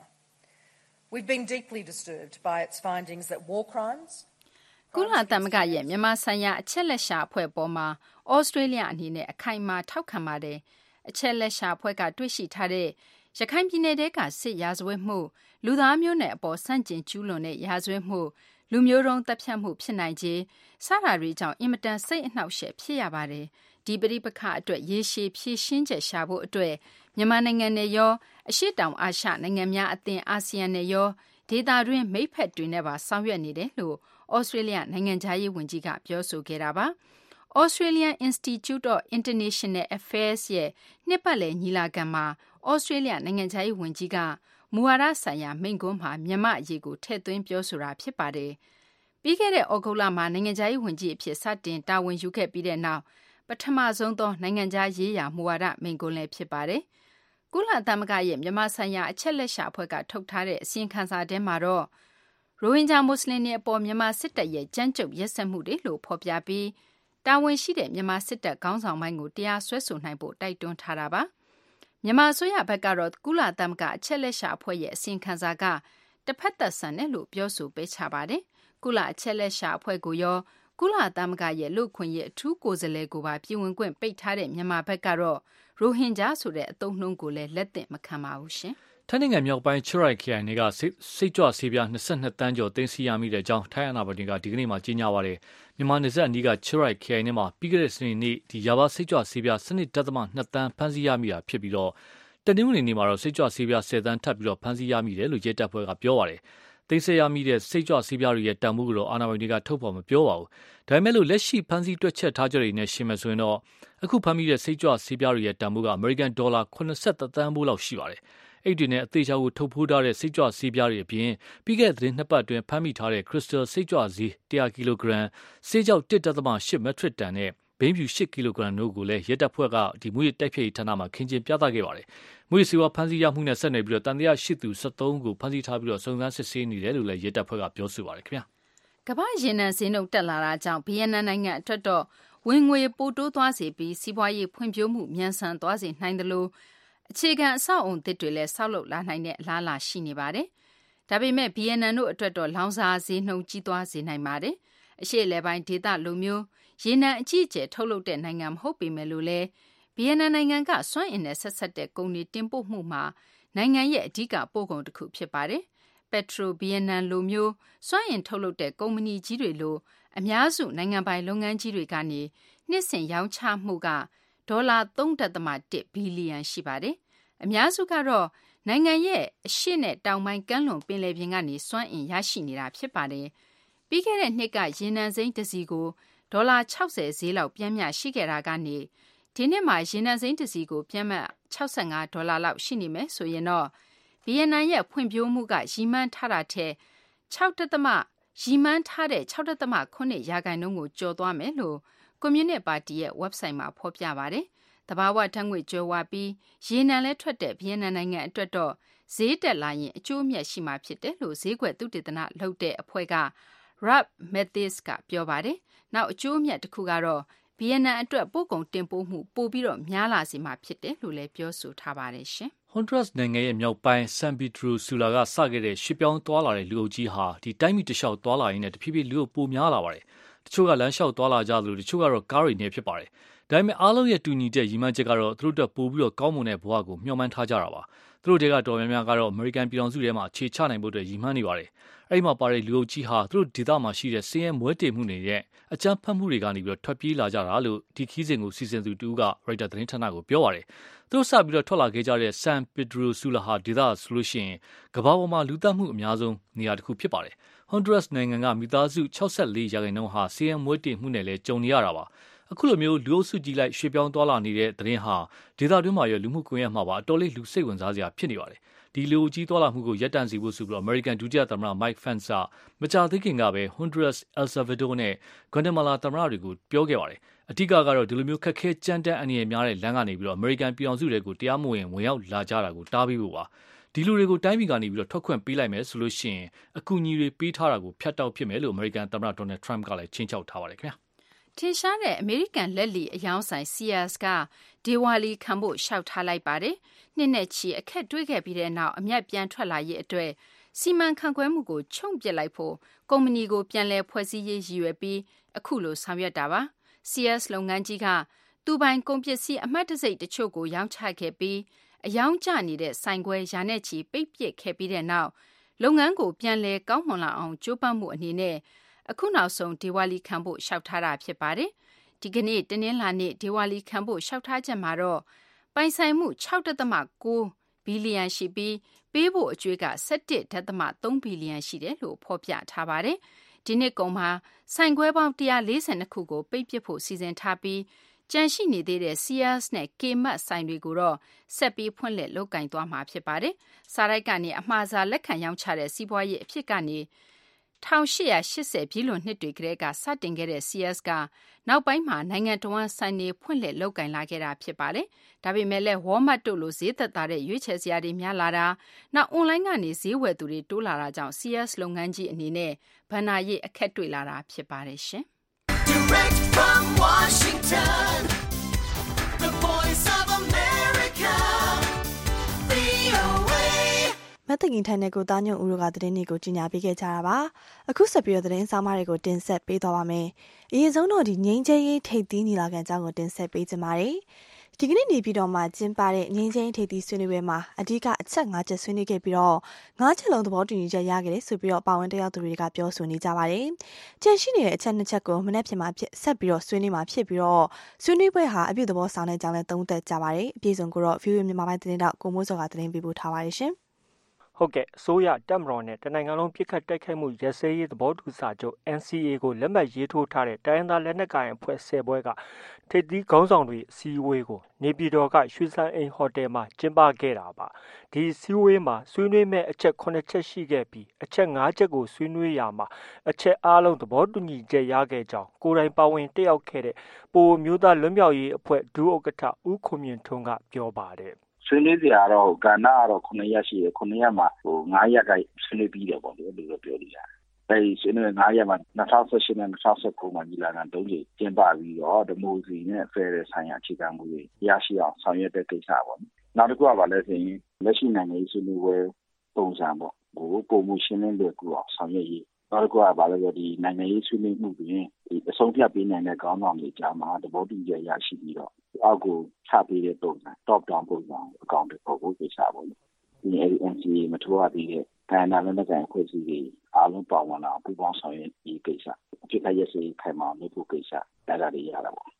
We've been deeply disturbed by its findings that war crimes ကုလသမဂ္ဂရဲ့မြန်မာဆိုင်ရာအချက်လက်ရှာအဖွဲ့ပေါ်မှာဩစတြေးလျအနေနဲ့အခိုင်အမာထောက်ခံပါတယ်။အချက်လက်ရှာအဖွဲ့ကတွေ့ရှိထားတဲ့ရခိုင်ပြည်နယ်တဲကစစ်ရာဇဝတ်မှုလူသားမျိုးနွယ်အပေါ်ဆန့်ကျင်ကျူးလွန်တဲ့ရာဇဝတ်မှုလူမျိုးတုံးတပ်ဖြတ်မှုဖြစ်နိုင်ခြင်းစတာတွေကြောင့်အင်မတန်စိတ်အနှောက်အယှက်ဖြစ်ရပါတယ်။ဒီပဋိပက္ခအတွက်ရေရှည်ဖြေရှင်းချက်ရှာဖို့အတွက်မြန်မာနိုင်ငံနဲ့ရောအရှေ့တောင်အာရှနိုင်ငံများအသင်းအာဆီယံနဲ့ရောဒေသတွင်းမိတ်ဖက်တွေနဲ့ပါဆောင်ရွက်နေတယ်လို့ဩစတြေးလျနိုင်ငံခြားရေးဝန်ကြီးကပြောဆိုခဲ့တာပါ။ Australian Institute of International Affairs ရဲ့နှစ်ပတ်လည်ညီလာခံမှာဩစတြေးလျနိုင်ငံခြားရေးဝန်ကြီးကမူဝါဒဆိုင်ရာမိန့်ခွန်းမှာမြန်မာအရေးကိုထည့်သွင်းပြောဆိုတာဖြစ်ပါတယ်။ပြီးခဲ့တဲ့ဩဂုတ်လမှာနိုင်ငံခြားရေးဝန်ကြီးအဖြစ်စတင်တာဝန်ယူခဲ့ပြီးတဲ့နောက်ပထမဆုံးသောနိုင်ငံခြားရေးရာမူဝါဒမိန့်ခွန်းလည်းဖြစ်ပါတယ်။ကုလသမဂ္ဂရဲ့မြန်မာဆိုင်ရာအချက်လက်ရှာအဖွဲ့ကထုတ်ထားတဲ့အစီရင်ခံစာထဲမှာတော့ရိုဟင်ဂျာမွတ်စလင်တွေအပေါ်မြန်မာစစ်တပ်ရဲ့ကြမ်းကြုတ်ရက်စက်မှုတွေလို့ဖော်ပြပြီးတာဝန်ရှိတဲ့မြန်မာစစ်တပ်ခေါင်းဆောင်ပိုင်းကိုတရားစွဲဆိုနိုင်ဖို့တိုက်တွန်းထားတာပါ။မြန်မာအစိုးရဘက်ကတော့ကုလသမဂ္ဂအချက်လက်ရှာအဖွဲ့ရဲ့အစီရင်ခံစာကတစ်ဖက်သက်ဆန်တယ်လို့ပြောဆိုပေးချပါတယ်။ကုလအချက်လက်ရှာအဖွဲ့ကိုရောကုလသမဂ္ဂရဲ့လူ့အခွင့်အရေးအထူးကိုယ်စားလှယ်ကိုပါပြည်ဝင်ခွင့်ပိတ်ထားတဲ့မြန်မာဘက်ကတော့ရိုဟင်ဂျာဆိုတဲ့အသုံးနှုန်းကိုလည်းလက်သင့်မခံပါဘူးရှင်။ထိုင်းနိုင်ငံမြောက်ပိုင်းချရိုက်ခရိုင်ကစိတ်ကြွဆေးပြား22တန်းကျော်သိမ်းဆည်းရမိတဲ့အကြောင်းထိုင်းအာဏာပိုင်တွေကဒီကနေ့မှကြေညာပါတယ်။မြန်မာနယ်စပ်အနီးကချရိုက်ခရိုင်ထဲမှာပြီးခဲ့တဲ့စနေနေ့ဒီယာဘာစိတ်ကြွဆေးပြား12.2တန်းဖမ်းဆီးရမိတာဖြစ်ပြီးတော့တနင်္ဂနွေနေ့မှာတော့စိတ်ကြွဆေးပြား10တန်းထပ်ပြီးတော့ဖမ်းဆီးရမိတယ်လို့ရဲတပ်ဖွဲ့ကပြောပါတယ်။သိစေရမိတဲ့စိတ်ကြွဆေးပြားတွေရဲ့တန်ဖိုးကိုတော့အာဏာပိုင်တွေကထုတ်ဖော်မပြောပါဘူး။ဒါပေမဲ့လို့လက်ရှိဖမ်းဆီးတွက်ချက်ထားကြတဲ့နဲ့ရှင်းမယ်ဆိုရင်တော့အခုဖမ်းမိတဲ့စိတ်ကြွဆေးပြားတွေရဲ့တန်ဖိုးကအမေရိကန်ဒေါ်လာ83သန်းဖိုးလောက်ရှိပါတယ်။အဲ့ဒီနဲ့အသေးချာကိုထုတ်ဖိုးထားတဲ့စိတ်ကြွဆေးပြားတွေအပြင်ပြီးခဲ့တဲ့နှစ်ပတ်အတွင်းဖမ်းမိထားတဲ့ခရစ်စတယ်စိတ်ကြွဆေး100ကီလိုဂရမ်ဆေးကြောက် 1.8 မက်ထရစ်တန်နဲ့ဘိန်းဖြူ8ကီလိုဂရမ်တို့ကိုလည်းရဲတပ်ဖွဲ့ကဒီမွေးတိုက်ဖျက်ရေးဌာနမှာခင်းကျင်းပြသခဲ့ပါတယ်။မွေးစီဝါဖမ်းဆီးရမှုနဲ့ဆက်နွယ်ပြီးတော့တန်တရားရှိသူ73ကိုဖမ်းဆီးထားပြီးတော့စုံစမ်းစစ်ဆေးနေတယ်လို့လည်းရဲတပ်ဖွဲ့ကပြောဆိုပါတယ်ခင်ဗျာ။ကမ္ဘာရေနံဈေးနှုန်းတက်လာတာကြောင့်ဗီယက်နမ်နိုင်ငံအတွက်တော့ဝင်ငွေပိုတိုးသွားစေပြီးစီးပွားရေးဖွံ့ဖြိုးမှုမြန်ဆန်သွားစေနိုင်တယ်လို့အခြေခံအဆောက်အုံသစ်တွေလည်းဆောက်လုပ်လာနိုင်တဲ့အလားအလာရှိနေပါတယ်။ဒါပေမဲ့ဗီယက်နမ်တို့အတွက်တော့လောင်စာဈေးနှုန်းကြီးသွားစေနိုင်ပါတယ်။အရှေ့အလယ်ပိုင်းဒေသလိုမျိုးရေနံအကြီးအကျယ်ထုတ်လုပ်တဲ့နိုင်ငံမဟုတ်ပေမဲ့လို့လည်းဗီယက်နမ်နိုင်ငံကစွမ်းအင်နဲ့ဆက်ဆက်တဲ့ကုန်တွေတင်ပို့မှုမှာနိုင်ငံရဲ့အဓိကပို့ကုန်တစ်ခုဖြစ်ပါတယ်။ Petro Vietnam လိုမျိုးစွမ်းအင်ထုတ်လုပ်တဲ့ကုမ္ပဏီကြီးတွေလိုအများစုနိုင်ငံပိုင်လုပ်ငန်းကြီးတွေကနေနှစ်စဉ်ရောင်းချမှုကဒေါ်လာ 3.1 ဘီလီယံရှိပါတယ်။အများစုကတော့နိုင်ငံရဲ့အရှေ့နဲ့တောင်ပိုင်းကမ်းလွန်ပင်လယ်ပြင်ကနေစွမ်းအင်ရရှိနေတာဖြစ်ပါတယ်။ပြီးခဲ့တဲ့နှစ်ကရေနံစိမ်းတစ်စီကိုဒေါ်လာ60ဈေးလောက်ပြန်မျှရှိခဲ့တာကနေဒီနှစ်မှာရေနံစိမ်းတစ်စီကိုပြန်မှ65ဒေါ်လာလောက်ရှိနေမယ်ဆိုရင်တော့ဗီယက်နမ်ရဲ့ဖွံ့ဖြိုးမှုကရည်မှန်းထားတာထက်ရည်မှန်းထားတဲ့ 6.9 ရာခိုင်နှုန်းကိုကျော်သွားမယ်လို့ကွန်မြူနစ်ပါတီရဲ့ website မှာဖော်ပြပါတယ်။သဘာဝဓာတ်ငွေကြွယ်ဝပြီးရေနံလဲထွက်တဲ့ဗီယက်နမ်နိုင်ငံအတွက်တော့ဈေးတက်လာရင်အကျိုးအမြတ်ရှိမှာဖြစ်တယ်လို့ဈေးကွက်သုတေသနလုပ်တဲ့အဖွဲ့က Rob Mathis ကပြောပါတယ်။နောက်အကျိုးအမြတ်တစ်ခုကတော့ဗီယက်နမ်အတွက်ပို့ကုန်တင်ပို့မှုပိုပြီးတော့များလာစေမှာဖြစ်တယ်လို့လည်းပြောဆိုထားပါတယ်ရှင်။ Honduras နိုင်ငံရဲ့မြောက်ပိုင်း San Pedro Sula ကစခဲ့တဲ့ရှစ်ပြောင်းသွားလာတဲ့လူအုပ်ကြီးဟာဒီတိုင်းပြည်တစ်လျှောက်သွားလာရင်းနဲ့တဖြည်းဖြည်းလူအုပ်ပိုများလာပါတယ်။တချို့ကလမ်းလျှောက်သွားလာကြသလိုတချို့ကတော့ကားတွေနဲ့ဖြစ်ပါတယ်။ဒါပေမဲ့အားလုံးရဲ့တူညီတဲ့ရည်မှန်းချက်ကတော့သူတို့တက်ပို့ပြီးတော့ကောင်းမွန်တဲ့ဘဝကိုမျှော်မှန်းထားကြတာပါ။သူတို့တွေကတော်များများကတော့ American ပြည်ထောင်စုထဲမှာအခြေချနိုင်ဖို့အတွက်ရည်မှန်းနေပါတယ်။အဲဒီမှာပါတဲ့လူအုပ်ကြီးဟာသူတို့ဒေသမှာရှိတဲ့စည်ရဲမွဲတေမှုတွေနဲ့အကြမ်းဖက်မှုတွေကနေပြီးတော့ထွက်ပြေးလာကြတာလို့ဒီခီးစဉ်ကိုစီစဉ်သူတူက Reuters သတင်းဌာနကိုပြောပါတယ်။သူတို့စပြီးတော့ထွက်လာခဲ့ကြတဲ့ San Pedro Sula ဟာဒေသဆိုလို့ရှိရင်ကမ္ဘာပေါ်မှာလူသတ်မှုအများဆုံးနေရာတစ်ခုဖြစ်ပါတယ်။ Honduras နိုင်ငံကမိသားစု64ရာခိုင်နှုန်းဟာစည်ရဲမွဲတေမှုနဲ့လည်းကြုံနေရတာပါ။အခုလိုမျိုးလူအုပ်စုကြီးလိုက်ရွှေ့ပြောင်းသွားလာနေတဲ့သတင်းဟာဒေသတွင်းမှာရောလူမှုကွန်ရက်မှာပါအတော်လေးလူစိတ်ဝင်စားစရာဖြစ်နေပါတယ်။ဒီလူအုပ်ကြီးသွားလာမှုကိုရပ်တန့်စေဖို့ဆိုပြီးတော့ American ဒုတိယသမ္မတ Mike Pence ကမကြာသေးခင်ကပဲ Honduras, El Salvador နဲ့ Guatemala သမ္မတတွေကိုပြောခဲ့ပါတယ်။အဓိကကတော့ဒီလိုမျိုးခက်ခဲကြမ်းတမ်းအန္တရာယ်များတဲ့လမ်းကနေပြီးတော့ American ပြည်ထောင်စုတွေကိုတရားမဝင်ဝင်ရောက်လာကြတာကိုတားပြီးဖို့ပါ။ဒီလူတွေကိုတိုင်းပြည်ကနေပြီးတော့ထွက်ခွင့်ပေးလိုက်မယ်ဆိုလို့ရှိရင်အကူအညီတွေပေးထားတာကိုဖျက်တောက်ဖြစ်မယ်လို့ American သမ္မတ Donald Trump ကလည်းချင်းချောက်ထားပါတယ်ခင်ဗျာ။ထင်ရှားတဲ့အမေရိကန်လက်လီအယောင်ဆိုင် Sears ကဒေဝါလီခံဖို့ရှောက်ထားလိုက်ပါတယ်။နှစ်နဲ့ချီအခက်တွေ့ခဲ့ပြီးတဲ့နောက်အမြတ်ပြန်ထွက်လာရေးအတွက်စီမံခန့်ခွဲမှုကိုချုံ့ပစ်လိုက်ဖို့ကုမ္ပဏီကိုပြန်လည်ဖွဲ့စည်းရေးရည်ရွယ်ပြီးအခုလိုဆောင်ရွက်တာပါ။ Sears လုပ်ငန်းကြီးကသူပိုင်ကုန်ပစ္စည်းအမှတ်တံဆိပ်တချို့ကိုရောင်းချခဲ့ပြီးအယောင်ကျနေတဲ့ဆိုင်ခွဲရာနဲ့ချီပိတ်ပစ်ခဲ့ပြီးတဲ့နောက်လုပ်ငန်းကိုပြန်လည်ကောင်းမွန်လာအောင်ကြိုးပမ်းမှုအနေနဲ့အခုနောက်ဆုံးဒေဝါလီခံဖို့ရှောက်ထားတာဖြစ်ပါတယ်။ဒီကနေ့တနင်္လာနေ့ဒေဝါလီခံဖို့ရှောက်ထားချက်မှာတော့ပိုင်ဆိုင်မှု 6.9 ဘီလီယံရှိပြီးပေးဖို့အကျွေးက 17.3 ဘီလီယံရှိတယ်လို့ဖော်ပြထားပါတယ်။ဒီနှစ်ကုန်မှာဆိုင်ခွဲပေါင်း142ခုကိုပိတ်ပစ်ဖို့စီစဉ်ထားပြီးကြန့်ရှိနေသေးတဲ့ Sears နဲ့ Kmart ဆိုင်တွေကိုတော့ဆက်ပြီးဖွင့်လှစ်လုပ်ကင်သွားမှာဖြစ်ပါတယ်။စားရိုက်ကနေအမှားစားလက်ခံရောင်းချတဲ့စီးပွားရေးအဖြစ်ကနေ1880ပြည်လွန်နှစ်တွေကတည်းကစတင်ခဲ့တဲ့ Sears ကနောက်ပိုင်းမှာနိုင်ငံတော်ဝန်ဆိုင်တွေဖွင့်လှစ်လုပ်ကင်လာခဲ့တာဖြစ်ပါတယ်။ဒါပေမဲ့လည်း Walmart တို့လိုဈေးသက်သာတဲ့ရွေးချယ်စရာတွေများလာတာနောက် online ကနေဈေးဝယ်သူတွေတိုးလာတာကြောင့် Sears လုပ်ငန်းကြီးအနေနဲ့ဘဏ္ဍာရေးအခက်တွေ့လာတာဖြစ်ပါတယ်ရှင်။ Direct from Washington, the Voice of America, VOA မတ်တကင်ထိုင်တဲ့ကိုသားညုံဦးတို့ကသတင်းတွေကိုကြီးညာပေးခဲ့ကြတာပါအခုဆက်ပြီးတော့သတင်းစာမတွေကိုတင်ဆက်ပေးသွားပါမယ်အရင်ဆုံးတော့ဒီငိမ့်ချရေးထိပ်သီးညီလာခံအကြောင်းကိုတင်ဆက်ပေးကြပါမယ်ဒီကနေ့နေပြည်တော်မှာကျင်းပတဲ့ငိမ့်ချရေးထိပ်သီးဆွေးနွေးပွဲမှာအဓိကအချက်5ချက်ဆွေးနွေးခဲ့ပြီးတော့5ချက်လုံးသဘောတူညီချက်ရခဲ့တယ်ဆိုပြီးတော့ပါဝင်တက်ရောက်သူတွေကပြောဆိုနေကြပါတယ်ကြန့်ရှိနေတဲ့အချက်2ချက်ကိုမနေ့ဖြစ်မှာဆက်ပြီးတော့ဆွေးနွေးမှာဖြစ်ပြီးတော့ဆွေးနွေးပွဲဟာအပြုသဘောဆောင်တဲ့အကြောင်းလည်းသုံးသပ်ကြပါတယ်အပြည့်စုံကိုတော့ VOA မြန်မာပိုင်းသတင်းတောက်ကိုမိုးစောကသတင်းပေးပို့ထားပါတယ်ရှင်ဟုတ်ကဲ့အစိုးရတပ်မတော်နဲ့တနိုင်ငံလုံးပြစ်ခတ်တိုက်ခိုက်မှုရစဲရေးသဘောတူစာချုပ် NCA ကိုလက်မှတ်ရေးထိုးထားတဲ့တိုင်းရင်းသားလက်နက်ကိုင်အဖွဲ့10ဘွဲကထိပ်သီးခေါင်းဆောင်တွေအစည်းအဝေးကိုနေပြည်တော်ကရွှေစံအိမ်ဟိုတယ်မှာကျင်းပခဲ့တာပါဒီအစည်းအဝေးမှာဆွေးနွေးမဲ့အချက်9ချက်ရှိခဲ့ပြီးအချက်5ချက်ကိုဆွေးနွေးရမှာအချက်အားလုံးသဘောတူညီချက်ရခဲ့ကြောင်းကိုယ်တိုင်ပါဝင်တက်ရောက်ခဲ့တဲ့ပိုမျိုးသားလွတ်မြောက်ရေးအဖွဲ့ဒုဥက္ကဋ္ဌဦးခွန်မြင့်ထွန်းကပြောပါတယ်ဆွေးနွေးစရာတော့ကဏ္ဍကတော့9ရက်ရှိတယ်9ရက်မှာ9ရက်ကဆွေးနွေးပြီးတယ်ပေါ့လေဒီလိုပြောလို့ရတယ်အဲဒီဆွေးနွေး9ရက်မှာ2018နဲ့2019မှာညီလာခံ3ကြိမ်ကျင်းပပြီးတော့ဒီမိုစီနဲ့ဖယ်ရယ်ဆိုင်ရာအခြေခံမူတွေရရှိအောင်ဆောင်ရွက်တဲ့ကိစ္စပေါ့နောက်တစ်ခုကဘာလဲဆိုရင်လက်ရှိနိုင်ငံရေးဆွေးနွေးပွဲပုံစံပေါ့ပုံမှုရှင်းလင်းတဲ့ကူအောင်ဆောင်ရွက်ရေးနောက်တစ်ခုကဘာလဲဆိုဒီနိုင်ငံရေးဆွေးနွေးမှုတွင်ဒီအဆုံးဖြတ်ပေးနိုင်တဲ့ခေါင်းဆောင်တွေကြားမှာသဘောတူညီချက်ရရှိပြီးတော့အောက်ကိုချပေးတဲ့ပုံစံ top down ပုံစံအကောင့်တွေပေါ်ဖို့ကိစ္စပေါ့ဒီNCA မထိုးရသေးတဲ့တိုင်းဒေသလက်နက်ကိုင်အဖွဲ့အစည်းတွေအားလုံးပါဝင်လာပူးပေါင်းဆောင်ရွက်ဒီကိစ္စအဖြစ်အပျက်စီခိုင်မာမှုဖို့ကိစ္စအဲ့ဒါတွေရတာပေါ့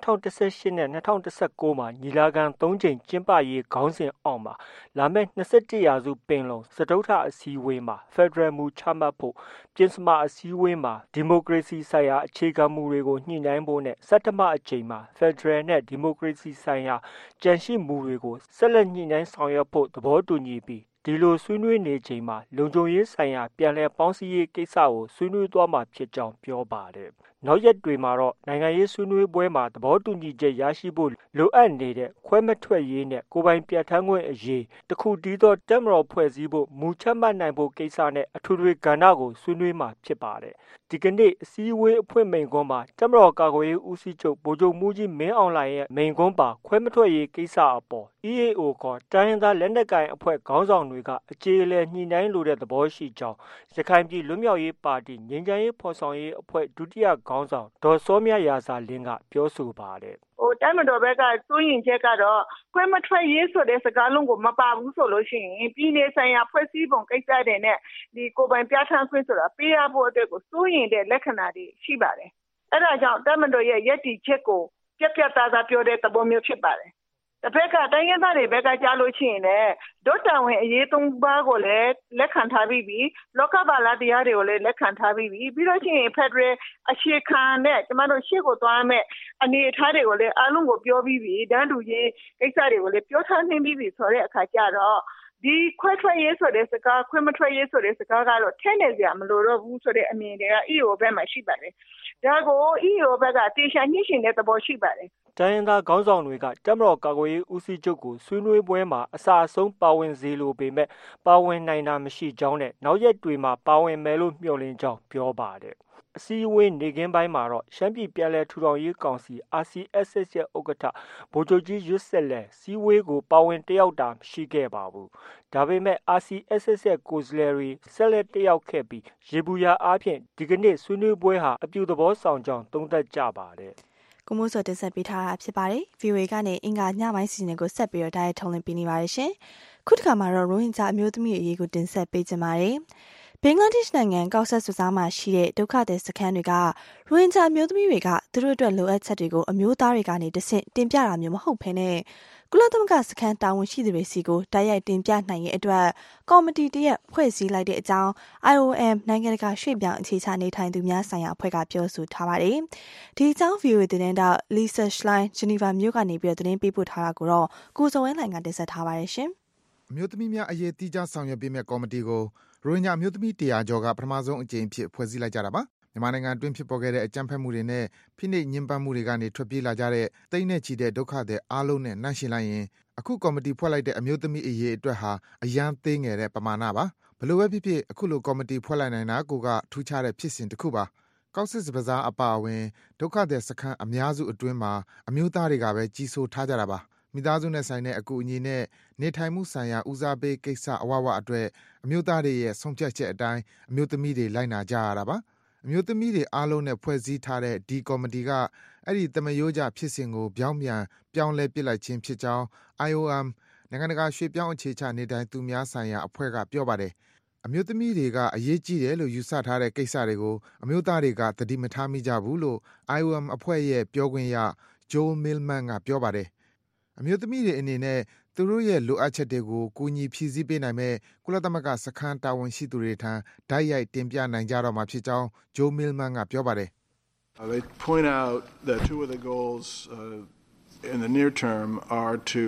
2018နဲ့2019မှာညီလာခံ3ကြိမ်ကျင်းပရေးခေါင်းစဉ်အောက်မှာလာမယ့်21ရာစုပင်လုံစတုတ္ထအစည်းအဝေးမှာဖက်ဒရယ်မူချမှတ်ဖို့ပြင်စမအစည်းအဝေးမှာဒီမိုကရေစီဆိုင်ရာအခြေခံမူတွေကိုညှိနှိုင်းဖို့နဲ့စက်တမအကြိမ်မှာဖက်ဒရယ်နဲ့ဒီမိုကရေစီဆိုင်ရာကြံရှိမူတွေကိုဆက်လက်ညှိနှိုင်းဆောင်ရွက်ဖို့သဘောတူညီပြီးဒီလိုဆွေးနွေးနေချိန်မှာလုံခြုံရေးဆိုင်ရာပြန်လည်ပေါင်းစည်းရေးကိစ္စကိုဆွေးနွေးသွားမှာဖြစ်ကြောင်းပြောပါတယ်။နောက်ရက်တွေမှာတော့နိုင်ငံရေးဆွေးနွေးပွဲမှာသဘောတူညီချက်ရရှိဖို့လိုအပ်နေတဲ့ခွဲမထွက်ရေးနဲ့ကိုယ်ပိုင်ပြဋ္ဌာန်းခွင့်အရေးတခုတည်းသောတပ်မတော်ဖွဲ့စည်းဖို့မူချမှတ်နိုင်ဖို့ကိစ္စနဲ့အထွေထွေကဏ္ဍကိုဆွေးနွေးမှာဖြစ်ပါတယ်။ဒီကနေ့အစည်းအဝေးအဖွင့်မိန့်ခွန်းမှာတပ်မတော်ကာကွယ်ရေးဦးစီးချုပ်ဗိုလ်ချုပ်မှူးကြီးမင်းအောင်လှိုင်ရဲ့မိန့်ခွန်းပါခွဲမထွက်ရေးကိစ္စအပေါ် EAO ခေါ်တိုင်းရင်းသားလက်နက်ကိုင်အဖွဲ့ခေါင်းဆောင်တွေကအခြေအလည်ညှိနှိုင်းလိုတဲ့သဘောရှိကြောင်းရခိုင်ပြည်လွတ်မြောက်ရေးပါတီငြိမ်းချမ်းရေးဖော်ဆောင်ရေးအဖွဲ့ဒုတိယခေါင်းဆောင်ဒေါ်စောမြရာဇာလင်းကပြောဆိုပါတယ်တိုင်းမတော်ဘက်ကစိုးရင်ချက်ကတော့ခွဲမထွက်ရေးဆိုတဲ့စကားလုံးကိုမပါဘူးဆိုလို့ရှိရင်ပြည်နယ်ဆိုင်ရာဖွဲ့စည်းပုံကိစ္စတွေနဲ့ဒီကိုယ်ပိုင်ပြဋ္ဌာန်းခွင့်ဆိုတာပေးရဖို့အတွက်ကိုစိုးရင်တဲ့လက္ခဏာတွေရှိပါတယ်။အဲ့ဒါကြောင့်တိုင်းမတော်ရဲ့ယက်တီချက်ကိုပြတ်ပြတ်သားသားပြောတဲ့သဘောမျိုးဖြစ်ပါတယ်။တစ်ဖက်ကတိုင်းရင်းသားတွေဘက်ကကြားလို့ရှိရင်လည်းဒုတာဝန်အရေးသုံးပါးကိုလည်းလက်ခံထားပြီးလောကပါလာတရားတွေကိုလည်းလက်ခံထားပြီးပြီးတော့ရှိရင်ဖက်ဒရယ်အခြေခံနဲ့ကျမတို့ရှေ့ကိုသွားမယ်အနေအထားတွေကိုလည်းအားလုံးကိုပြောပြီးတန်းတူရေးကိစ္စတွေကိုလည်းပြောထားနှင်းပြီးဆိုတဲ့အခါကျတော့ဒီခွဲထွက်ရေးဆိုတဲ့စကားခွဲမထွက်ရေးဆိုတဲ့စကားကတော့ထဲနေစရာမလိုတော့ဘူးဆိုတဲ့အမြင်တွေက EO ဘက်မှာရှိပါတယ်။ဒါကို EO ဘက်ကတေချာညှိရှင်တဲ့သဘောရှိပါတယ်။တိုင်းရင်းသားခေါင်းဆောင်တွေကတပ်မတော်ကာကွယ်ရေးဦးစီးချုပ်ကိုဆွေးနွေးပွဲမှာအစာအဆုံးပါဝင်စေလိုပေမဲ့ပါဝင်နိုင်တာမရှိကြောင်းနဲ့နောက်ရက်တွေမှာပါဝင်မယ်လို့မျှော်လင့်ကြောင်းပြောပါတယ်။အစည်းအဝေးနေခင်းပိုင်းမှာတော့ရှမ်းပြည်ပြည်လဲထူထောင်ရေးကောင်စီ RCSS ရဲ့ဥက္ကဋ္ဌဗိုလ်ချုပ်ကြီးရွတ်ဆက်လက်စည်းဝေးကိုပါဝင်တက်ရောက်တာမရှိခဲ့ပါဘူး။ဒါပေမဲ့ RCSS ရဲ့ကိုယ်စားလှယ်တွေဆက်လက်တက်ရောက်ခဲ့ပြီးရေဘူးယာအားဖြင့်ဒီကနေ့ဆွေးနွေးပွဲဟာအပြုသဘောဆောင်ကြောင်းသုံးသပ်ကြပါတယ်။ကိုမိုးစောတင်ဆက်ပေးထားတာဖြစ်ပါတယ်။ VOA ကနေအင်္ဂါညပိုင်းစီစဉ်ကိုဆက်ပြီးတော့တိုက်ရိုက်ထုတ်လွှင့်ပေးနေပါတယ်ရှင်။ခုတစ်ခါမှာတော့ရိုဟင်ဂျာအမျိုးသမီးအရေးကိုတင်ဆက်ပေးကြပါမယ်။ဘင်္ဂလားဒေ့ရှ်နိုင်ငံကောက်ဆက်ဆွစားမှာရှိတဲ့ဒုက္ခသည်စခန်းတွေကရိုဟင်ဂျာအမျိုးသမီးတွေကသူတို့အတွက်လိုအပ်ချက်တွေကိုအမျိုးသားတွေကနေတဆင့်တင်ပြတာမျိုးမဟုတ်ဘဲနဲ့ကုလသမဂ္ဂစခန်းတာဝန်ရှိသူတွေစီကိုတိုက်ရိုက်တင်ပြနိုင်ရဲ့အတွက်ကော်မတီတရက်ဖွဲ့စည်းလိုက်တဲ့အကြောင်း IOM နိုင်ငံတကာရွှေ့ပြောင်းအခြေချနေထိုင်သူများဆိုင်ရာအဖွဲ့ကပြောဆိုထားပါတယ်။ဒီအကြောင်း VOA သတင်းတောက် Lisa Schlein ဂျနီဗာမြို့ကနေပြီးသတင်းပေးပို့ထားတာကိုတော့ကိုစောဝင်းလှိုင်ကတင်ဆက်ထားပါတယ်ရှင်။အမျိုးသမီးများအရေးကြီးဆောင်ရွက်ပေးမဲ့ကော်မတီကိုရိုဟင်ဂျာအမျိုးသမီး100ကျော်ကပထမဆုံးအကြိမ်ဖြစ်ဖွဲ့စည်းလိုက်ကြတာပါ။မြန်မာနိုင်ငံအတွင်းဖြစ်ပေါ်ခဲ့တဲ့အကြမ်းဖက်မှုတွေနဲ့ဖိနှိပ်ညှဉ်းပန်းမှုတွေကနေထွက်ပြေးလာကြတဲ့သိန်းနဲ့ချီတဲ့ဒုက္ခသည်အားလုံးနဲ့နှိုင်းယှဉ်လိုက်ရင်အခုကော်မတီဖွဲ့လိုက်တဲ့အမျိုးသမီးအရေးအတွက်ဟာအရန်သေးငယ်တဲ့ပမာဏပါ။ဘလို့ပဲဖြစ်ဖြစ်အခုလိုကော်မတီဖွဲ့လိုက်နိုင်တာကိုကထူးခြားတဲ့ဖြစ်စဉ်တစ်ခုပါ။ကောက်စစ်ဘဇားအပါအဝင်ဒုက္ခသည်စခန်းအများစုအတွင်းမှာအမျိုးသားတွေကပဲကြီးစိုးထားကြတာပါ။မိသားစုနဲ့ဆိုင်တဲ့အကူအညီနဲ့နေထိုင်မှုဆိုင်ရာဦးစားပေးကိစ္စအဝဝအတွက်အမျိုးသားတွေရဲ့ဆုံးဖြတ်ချက်အတိုင်းအမျိုးသမီးတွေလိုက်နာကြရတာပါ။အမျိုးသမီးတွေအားလုံးနဲ့ဖွဲ့စည်းထားတဲ့ဒီကော်မတီကအဲ့ဒီသမယိုးကြဖြစ်စဉ်ကိုပြောင်းလဲပစ်လိုက်ခြင်းဖြစ်ကြောင်း IOM နိုင်ငံတကာရွှေ့ပြောင်းအခြေချနေထိုင်သူများဆိုင်ရာအဖွဲ့ကပြောပါတယ်။အမျိုးသမီးတွေကအရေးကြီးတယ်လို့ယူဆထားတဲ့ကိစ္စတွေကိုအမျိုးသားတွေကသတိမထားမိကြဘူးလို့ IOM အဖွဲ့ရဲ့ပြောခွင့်ရ Joel Millman ကပြောပါတယ်။အမျိုးသမီးတွေအနေနဲ့သူတို့ရဲ့လိုအပ်ချက်တွေကိုကူညီဖြည့်ဆည်းပေးနိုင်မဲ့ကုလသမဂ္ဂစခန်းတာဝန်ရှိသူတွေထံတိုက်ရိုက်တင်ပြနိုင်ကြတော့မှာဖြစ်ကြောင်း Joe Millman ကပြောပါတယ် They point out that two of the goals in the near term are to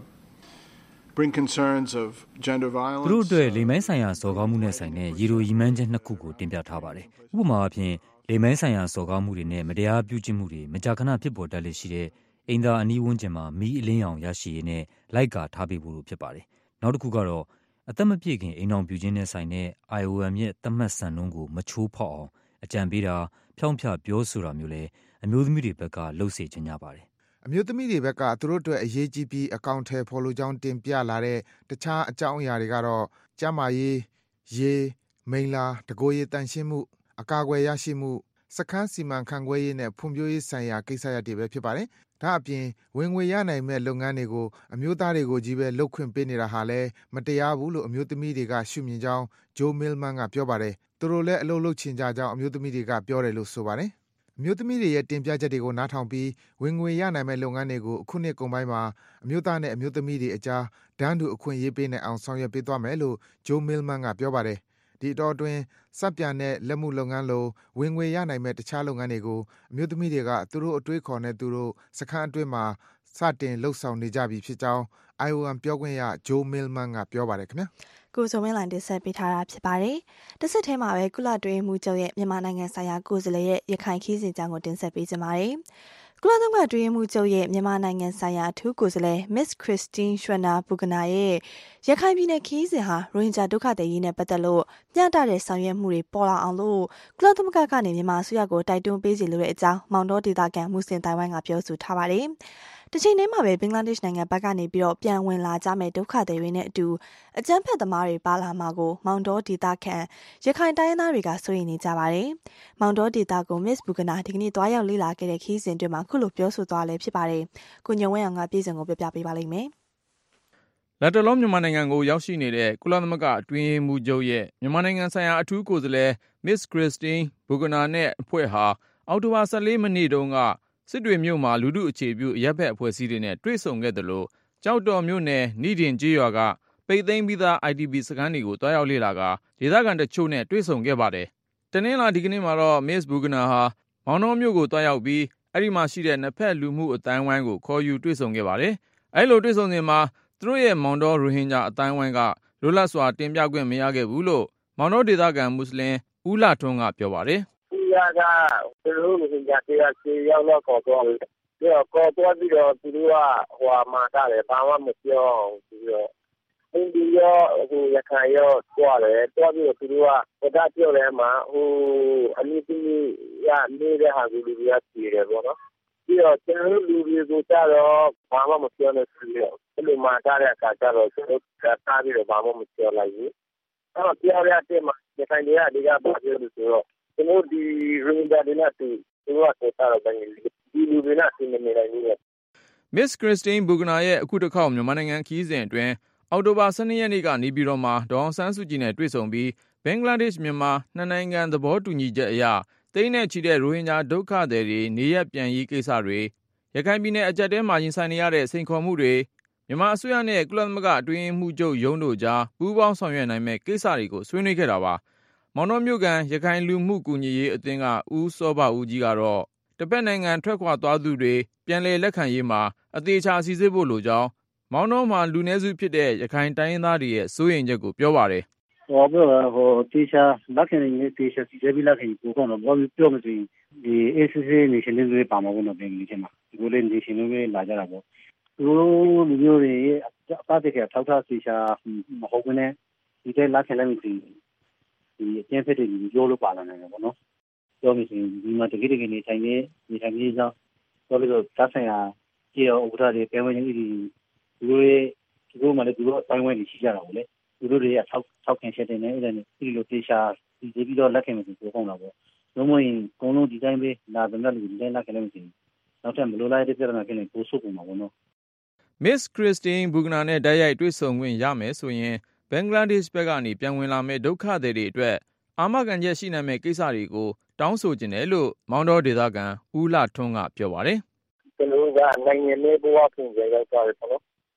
bring concerns of gender violence သူတို့အတွက်လိင်ပိုင်းဆိုင်ရာစော်ကားမှုနဲ့ဆိုင်တဲ့ရည်ရွယ်ရည်မှန်းချက်နှစ်ခုကိုတင်ပြထားပါတယ်။ဥပမာအားဖြင့်လိင်ပိုင်းဆိုင်ရာစော်ကားမှုတွေနဲ့မတရားပြုကျင့်မှုတွေမကြာခဏဖြစ်ပေါ်တတ်လေရှိတဲ့အိမ်သာအနီးဝန်းကျင်မှာမီးအလင်းရောင်ရရှိရေးနဲ့လိုက်ကာထားပေးဖို့ဖြစ်ပါတယ်။နောက်တစ်ခုကတော့အသက်မပြည့်ခင်အိမ်အောင်ပြုခြင်းနဲ့ဆိုင်တဲ့ IOM ရဲ့သတ်မှတ်စံနှုန်းကိုမချိုးဖောက်အောင်အကြံပေးတာဖြောင့်ဖြပြောဆိုတာမျိုးလဲအမျိုးသမီးတွေဘက်ကလှုပ်စေချင်ကြပါတယ်အမျိုးသမီးတွေဘက်ကသူတို့အတွက်အရေးကြီးပြီးအကောင့်ထဲဖော်လို့ကြောင်းတင်ပြလာတဲ့တခြားအကြောင်းအရာတွေကတော့ကျန်းမာရေးရေမိန်လာတကိုယ်ရည်တန်ရှင်းမှုအကာအကွယ်ရရှိမှုစခန်းစီမံခန့်ခွဲရေးနဲ့ဖွံ့ဖြိုးရေးဆိုင်ရာကိစ္စရပ်တွေပဲဖြစ်ပါတယ်။ဒါအပြင်ဝင်ငွေရနိုင်မဲ့လုပ်ငန်းတွေကိုအမျိုးသားတွေကိုကြီးပဲလုပ်ခွင့်ပေးနေတာဟာလည်းမတရားဘူးလို့အမျိုးသမီးတွေကရှုမြင်ကြောင်း Joe Millman ကပြောပါတယ်။သူတို့လည်းအလုပ်လုပ်ချင်ကြကြောင်းအမျိုးသမီးတွေကပြောတယ်လို့ဆိုပါတယ်။အမျိုးသမီးတွေရဲ့တင်ပြချက်တွေကိုနားထောင်ပြီးဝင်ငွေရနိုင်မဲ့လုပ်ငန်းတွေကိုအခုနှစ်ကုန်ပိုင်းမှာအမျိုးသားနဲ့အမျိုးသမီးတွေအကြားဒန်းတူအခွင့်အရေးပေးနိုင်အောင်ဆောင်ရွက်ပေးသွားမယ်လို့ Joe Millman ကပြောပါတယ်။ဒီအတောအတွင်းစပ်ပြန်တဲ့လက်မှုလုပ်ငန်းလိုဝင်ငွေရနိုင်မဲ့တခြားလုပ်ငန်းတွေကိုအမျိုးသမီးတွေကသူတို့အတွေးခေါ်နဲ့သူတို့စခန်းအတွင်းမှာစတင်လှုပ်ဆောင်နေကြပြီဖြစ်ကြောင်း IOM ပြောခွင့်ရ Joe Millman ကပြောပါတယ်ခင်ဗျာကိုစုံမင်းလိုင်းတင်ဆက်ပေးထားတာဖြစ်ပါတယ်။တစ်ဆက်တည်းမှာပဲကုလတွင်းမှုချုပ်ရဲ့မြန်မာနိုင်ငံဆိုင်ရာကိုယ်စားလှယ်ရဲ့ရခိုင်ခီးစဉ်ကြောင်းကိုတင်ဆက်ပေးကြပါမယ်။ကုလသမဂ္ဂတွင်းမှုချုပ်ရဲ့မြန်မာနိုင်ငံဆိုင်ရာအထူးကိုယ်စားလှယ် Miss Christine Schraner Burgener ရဲ့ရခိုင်ပြည်နယ်ခီးစဉ်ဟာရိုဟင်ဂျာဒုက္ခသည်ရေးနဲ့ပတ်သက်လို့မျှတတဲ့ဆောင်ရွက်မှုတွေပေါ်လာအောင်လို့ကုလသမဂ္ဂကနေမြန်မာအစိုးရကိုတိုက်တွန်းပေးစီလိုတဲ့အကြောင်းမောင်တော်ဒေသခံမွတ်စလင်တိုင်ဝမ်ကပြောဆိုထားပါတယ်။တချိန်တည်းမှာပဲဘင်္ဂလားဒေ့ရှ်နိုင်ငံဘက်ကနေပြီးတော့ပြန်ဝင်လာကြမဲ့ဒုက္ခသည်တွေနဲ့အတူအကြမ်းဖက်သမားတွေပါလာမှာကိုမောင်တော်ဒေသခံရခိုင်တိုင်းသားတွေကစိုးရိမ်နေကြပါတယ်။မောင်တော်ဒေသကို Miss Burgener ဒီကနေ့တွားရောက်လေ့လာခဲ့တဲ့ခီးစဉ်တွင်မှာခုလိုပြောဆိုသွားလဲဖြစ်ပါတယ်။ကိုညုံဝင်းအောင်ကပြည်စုံကိုပြပြပေးပါလိမ့်မယ်။လက်တလုံးမြန်မာနိုင်ငံကိုရောက်ရှိနေတဲ့ကုလသမဂ္ဂအတွင်းရေးမှူးချုပ်ရဲ့မြန်မာနိုင်ငံဆိုင်ရာအထူးကိုယ်စားလှယ် Miss Christine Burgener နဲ့အဖွဲ့ဟာအောက်တိုဘာ14ရက်နေ့တုန်းကစစ်တွေမြို့မှာလူထုအခြေပြုအရပ်ဘက်အဖွဲ့အစည်းတွေနဲ့တွေ့ဆုံခဲ့တယ်လို့ကြောက်တော်မြို့နယ်နိဒင်ကျေးရွာကပိတ်သိမ်းပြီးသား IDP စခန်းတွေကိုတွားရောက်လေ့လာကဒေသခံတချို့နဲ့တွေ့ဆုံခဲ့ပါတယ်။တနင်္လာဒီကနေ့မှာတော့ Miss Burgener ဟာမောင်နှောမြို့ကိုတွားရောက်ပြီးအဲ့ဒီမှာရှိတဲ့နှစ်ဖက်လူမှုအတိုင်းဝိုင်းကိုခေါ်ယူတွေ့ဆုံခဲ့ပါတယ်။အဲ့လိုတွေ့ဆုံစဉ်မှာသူတို့ရဲ့မောင်တော်ရိုဟင်ဂျာအတိုင်းဝိုင်းကလွတ်လပ်စွာတင်ပြခွင့်မရခဲ့ဘူးလို့မောင်တော်ဒေသခံမွတ်စလင်ဦးလှထွန်းကပြောပါတယ်။ကသူတို့လူကြီးတရားစီရောက်တော့ခေါ်တော့တယ်။ခေါ်တော့ပြီးတော့သူတို့ကဟိုမှာတာတယ်ဘာမှမပြောပြီးတော့အင်းဒီရောဟိုရခိုင်ရောတွားတယ်တွားပြီးတော့သူတို့ကဒါပြောတယ်မှာဟိုအမိတိရနေတဲ့ဟာကိုလူကြီးကပြေတယ်ပေါ့နော်။ပြီးတော့ကျွန်တော်လူတွေကိုကြတော့ဘာမှမပြောနဲ့ဆိုပြီးတော့အဲ့လိုမှာတာတဲ့အခါကျတော့ကျွန်တော်တားပြီးတော့ဘာမှမပြောလိုက်ဘူး။အဲ့တော့ပြောရတဲ့မှာရခိုင်တွေကဒီကဘာပြောလို့ဆိုတော့ကျွန်တော်ဒီရိုဟင်ဂျာတွေနဲ့သူတို့ကဆက်တာပဲဒီလူတွေနဲ့သူနေနေတယ် Miss Christine Burgener ရဲ့အခုတစ်ခေါက်မြန်မာနိုင်ငံခီးစဉ်အတွင်းအောက်တိုဘာ12ရက်နေ့ကနေပြည်တော်မှာဒေါအောင်ဆန်းစုကြည်နဲ့တွေ့ဆုံပြီးဘင်္ဂလားဒေ့ရှ်မြန်မာနှစ်နိုင်ငံသဘောတူညီချက်အရတိန်းနဲ့ချီတဲ့ရိုဟင်ဂျာဒုက္ခသည်တွေနေရပ်ပြန်ရေးကိစ္စတွေရခိုင်ပြည်နယ်အကြပ်တဲမှာရင်ဆိုင်နေရတဲ့စိန်ခေါ်မှုတွေမြန်မာအစိုးရနဲ့ကုလသမဂ္ဂအတွင်းမှုချုပ်ရုံးတို့ကြားပူးပေါင်းဆောင်ရွက်နိုင်မဲ့ကိစ္စတွေကိုဆွေးနွေးခဲ့တာပါမောင်နှောမြို့ကန်ရခိုင်လူမှုကူညီရေးအသင်းကဦးစောဘဦးကြီးကတော့တစ်ဖက်နိုင်ငံထွက်ခွာသွားသူတွေပြန်လည်လက်ခံရေးမှာအသေးချာစီစစ်ဖို့လိုကြောင်းမောင်နှောမှာလူနည်းစုဖြစ်တဲ့ရခိုင်တိုင်းရင်းသားတွေရဲ့စိုးရိမ်ချက်ကိုပြောပါတယ်။ဟိုတေချာလက်ခံရေးတေချာစီစစ်ပြီးလက်ခံရေးကိုကတော့ဘာလို့ပြောမစင်းဒီ ACC Nation တွေပါမှာဘုနော်ပြင်နေချင်မှာဒီလိုလေး Nation တွေလာကြတာပေါ့။သူတို့လူမျိုးတွေအသားတကယ်ထောက်ထားစီချာမဟုတ်ဘူးနဲ့ဒီတဲ့လက်ခံလိုက်ပြီးဒီအကျဉ်းဖက်တွေပြောလို့ပါလာနိုင်တယ်ပေါ့နော်ပြောမိရင်ဒီမှာတကယ်နေထိုင်ရေးကြောင်းပြောပြီးတော့သက်ဆိုင်ရာကြေရောဥပဒေတွေပြန်ဝင်နေဒီလူတွေမှလည်းသူတို့အတိုင်းဝိုင်းနေရှိကြတာပေါ့လေသူတို့တွေကထောက်ခံချက်တွေနဲ့အဲ့ဒါနဲ့ဒီလိုတေချာဒီပြီးတော့လက်ခံမယ်ဆိုတော့လာပေါ့လုံးဝရင်အကုန်လုံးဒီတိုင်းပဲလာတဲ့လူတွေလက်ခံလို့မရှိဘူးနောက်ထပ်မလိုလားတဲ့ပြဿနာကနေပို့ဆုပ်ပုံမှာပေါ့နော် Miss Christine Burgener နဲ့တိုက်ရိုက်တွေ့ဆုံခွင့်ရမယ်ဆိုရင်ဘင်္ဂလားဒေ့ရှ်ဘက်ကနေပြန်ဝင်လာမဲ့ဒုက္ခသည်တွေအတွက်အာမခံချက်ရှိနိုင်မဲ့ကိစ္စတွေကိုတောင်းဆိုကြတယ်လို့မောင်တော်ဒေသခံဦးလှထွန်းကပြောပါတယ်ကျွန်တော်ကနိုင်ငံရေးဘဝပုံစံရောက်သွားတယ်ပေါ့နော်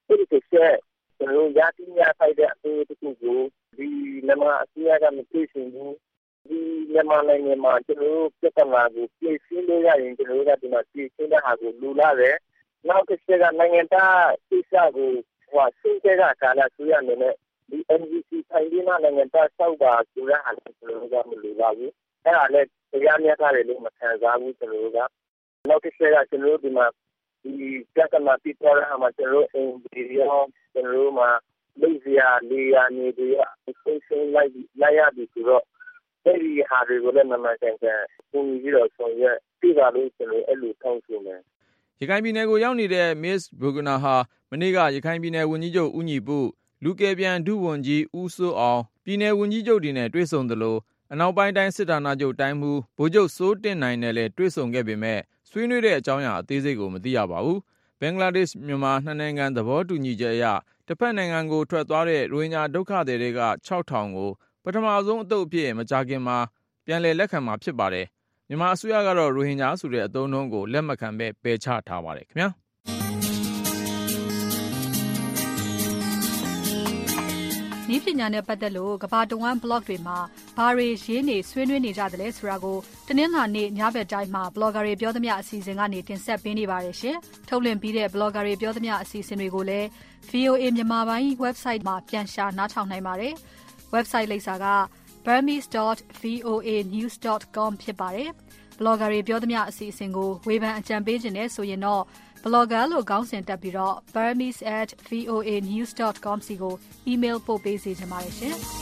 အဲ့ဒီချက်ကျွန်တော်ရတိညာဖိုက်တဲ့အသေးတစ်ခုကိုဒီမြန်မာအစိုးရကမသိရှင်ဘူးဒီမြန်မာနိုင်ငံမှာကျွန်တော်ပြဿနာကိုပြည်စည်းလို့ရရင်ကျွန်တော်ကဒီမှာပြည်စည်းတဲ့ဟာကိုလူလာတယ်နောက်တစ်ချက်ကနိုင်ငံသားကိစ္စကိုရှင်းတဲ့ကာလဆိုရနေနဲ့ဒီ NGC ထိုင်ပြီးမှနိုင်ငံသားစောက်ပါဆိုရဟာကျွန်တော်ကမလူလာဘူးအဲ့ဒါလည်းတရားမျှတတယ်လို့မခံစားဘူးကျွန်တော်ကနောက်တစ်ချက်ကကျွန်တော်ဒီမှာဒီပြဿနာပြီးတော့ဟာမှာကျွန်တော်အင်ဒီရောကျွန်တော်မှာလိပ်စရာနေရာနေပြီးဆုံးလိုက်ရပြီဆိုတော့အဲ့ဒီဟာတွေကိုလည်းမမှန်ကန်ကန်ပုံပြီးတော့ဆောင်ရွက်ပြပါလို့ကျွန်တော်အဲ့လိုထောက်ဆိုနေရခိုင်ပြည်နယ်ကိုရောက်နေတဲ့ Miss Boguna ဟာမနေ့ကရခိုင်ပြည်နယ်ဝန်ကြီးချုပ်ဦးညီပုလူကယ်ပြန်ဒုဝန်ကြီးဦးစိုးအောင်ပြည်နယ်ဝန်ကြီးချုပ်တွေနဲ့တွေ့ဆုံသလိုအနောက်ပိုင်းတိုင်းစစ်ဌာနချုပ်တိုင်းမှူးဗိုလ်ချုပ်စိုးတင့်နိုင်နဲ့လည်းတွေ့ဆုံခဲ့ပေမဲ့ဆွေးနွေးတဲ့အကြောင်းအရာအသေးစိတ်ကိုမသိရပါဘူးဘင်္ဂလားဒေ့ရှ်မြန်မာနှစ်နိုင်ငံသဘောတူညီချက်အရတစ်ဖက်နိုင်ငံကိုထွက်သွားတဲ့ရိုဟင်ဂျာဒုက္ခသည်တွေက 6,000 ကိုပထမဆုံးအသုတ်အဖြစ်မကြာခင်မှာပြန်လည်လက်ခံမှာဖြစ်ပါတယ်မြန်မာအစိုးရကတော့ရိုဟင်ဂျာဆိုတဲ့အသုံးအနှုန်းကိုလက်မခံပဲပယ်ချထားပါတယ်ခင်ဗျာနည်းပညာနဲ့ပတ်သက်လို့ကမ္ဘာတဝန်း blog တွေမှာဘာတွေရေးနေဆွေးနွေးနေကြတယ်လဲဆိုတာကိုတနင်္လာနေ့ညဘက်တိုင်းမှာ blogger တွေပြောသမျှအစီအစဉ်ကနေတင်ဆက်ပေးနေပါတယ်ရှင်။ထုတ်လွှင့်ပြီးတဲ့ blogger တွေပြောသမျှအစီအစဉ်တွေကိုလည်း VOA မြန်မာပိုင်း website မှာပြန်ရှာနားထောင်နိုင်ပါတယ်။ website လိပ်စာက burmese.voanews.com ဖြစ်ပါတယ်။ blogger တွေပြောသမျှအစီအစဉ်ကိုဝေဖန်အကြံပေးခြင်းနဲ့ဆိုရင်တော့blogger လို့ခေါင်းစဉ်တက်ပြီးတော့ burmese@voanews.com စီကို email ပို့ပေးစေချင်ပါတယ်ရှင်။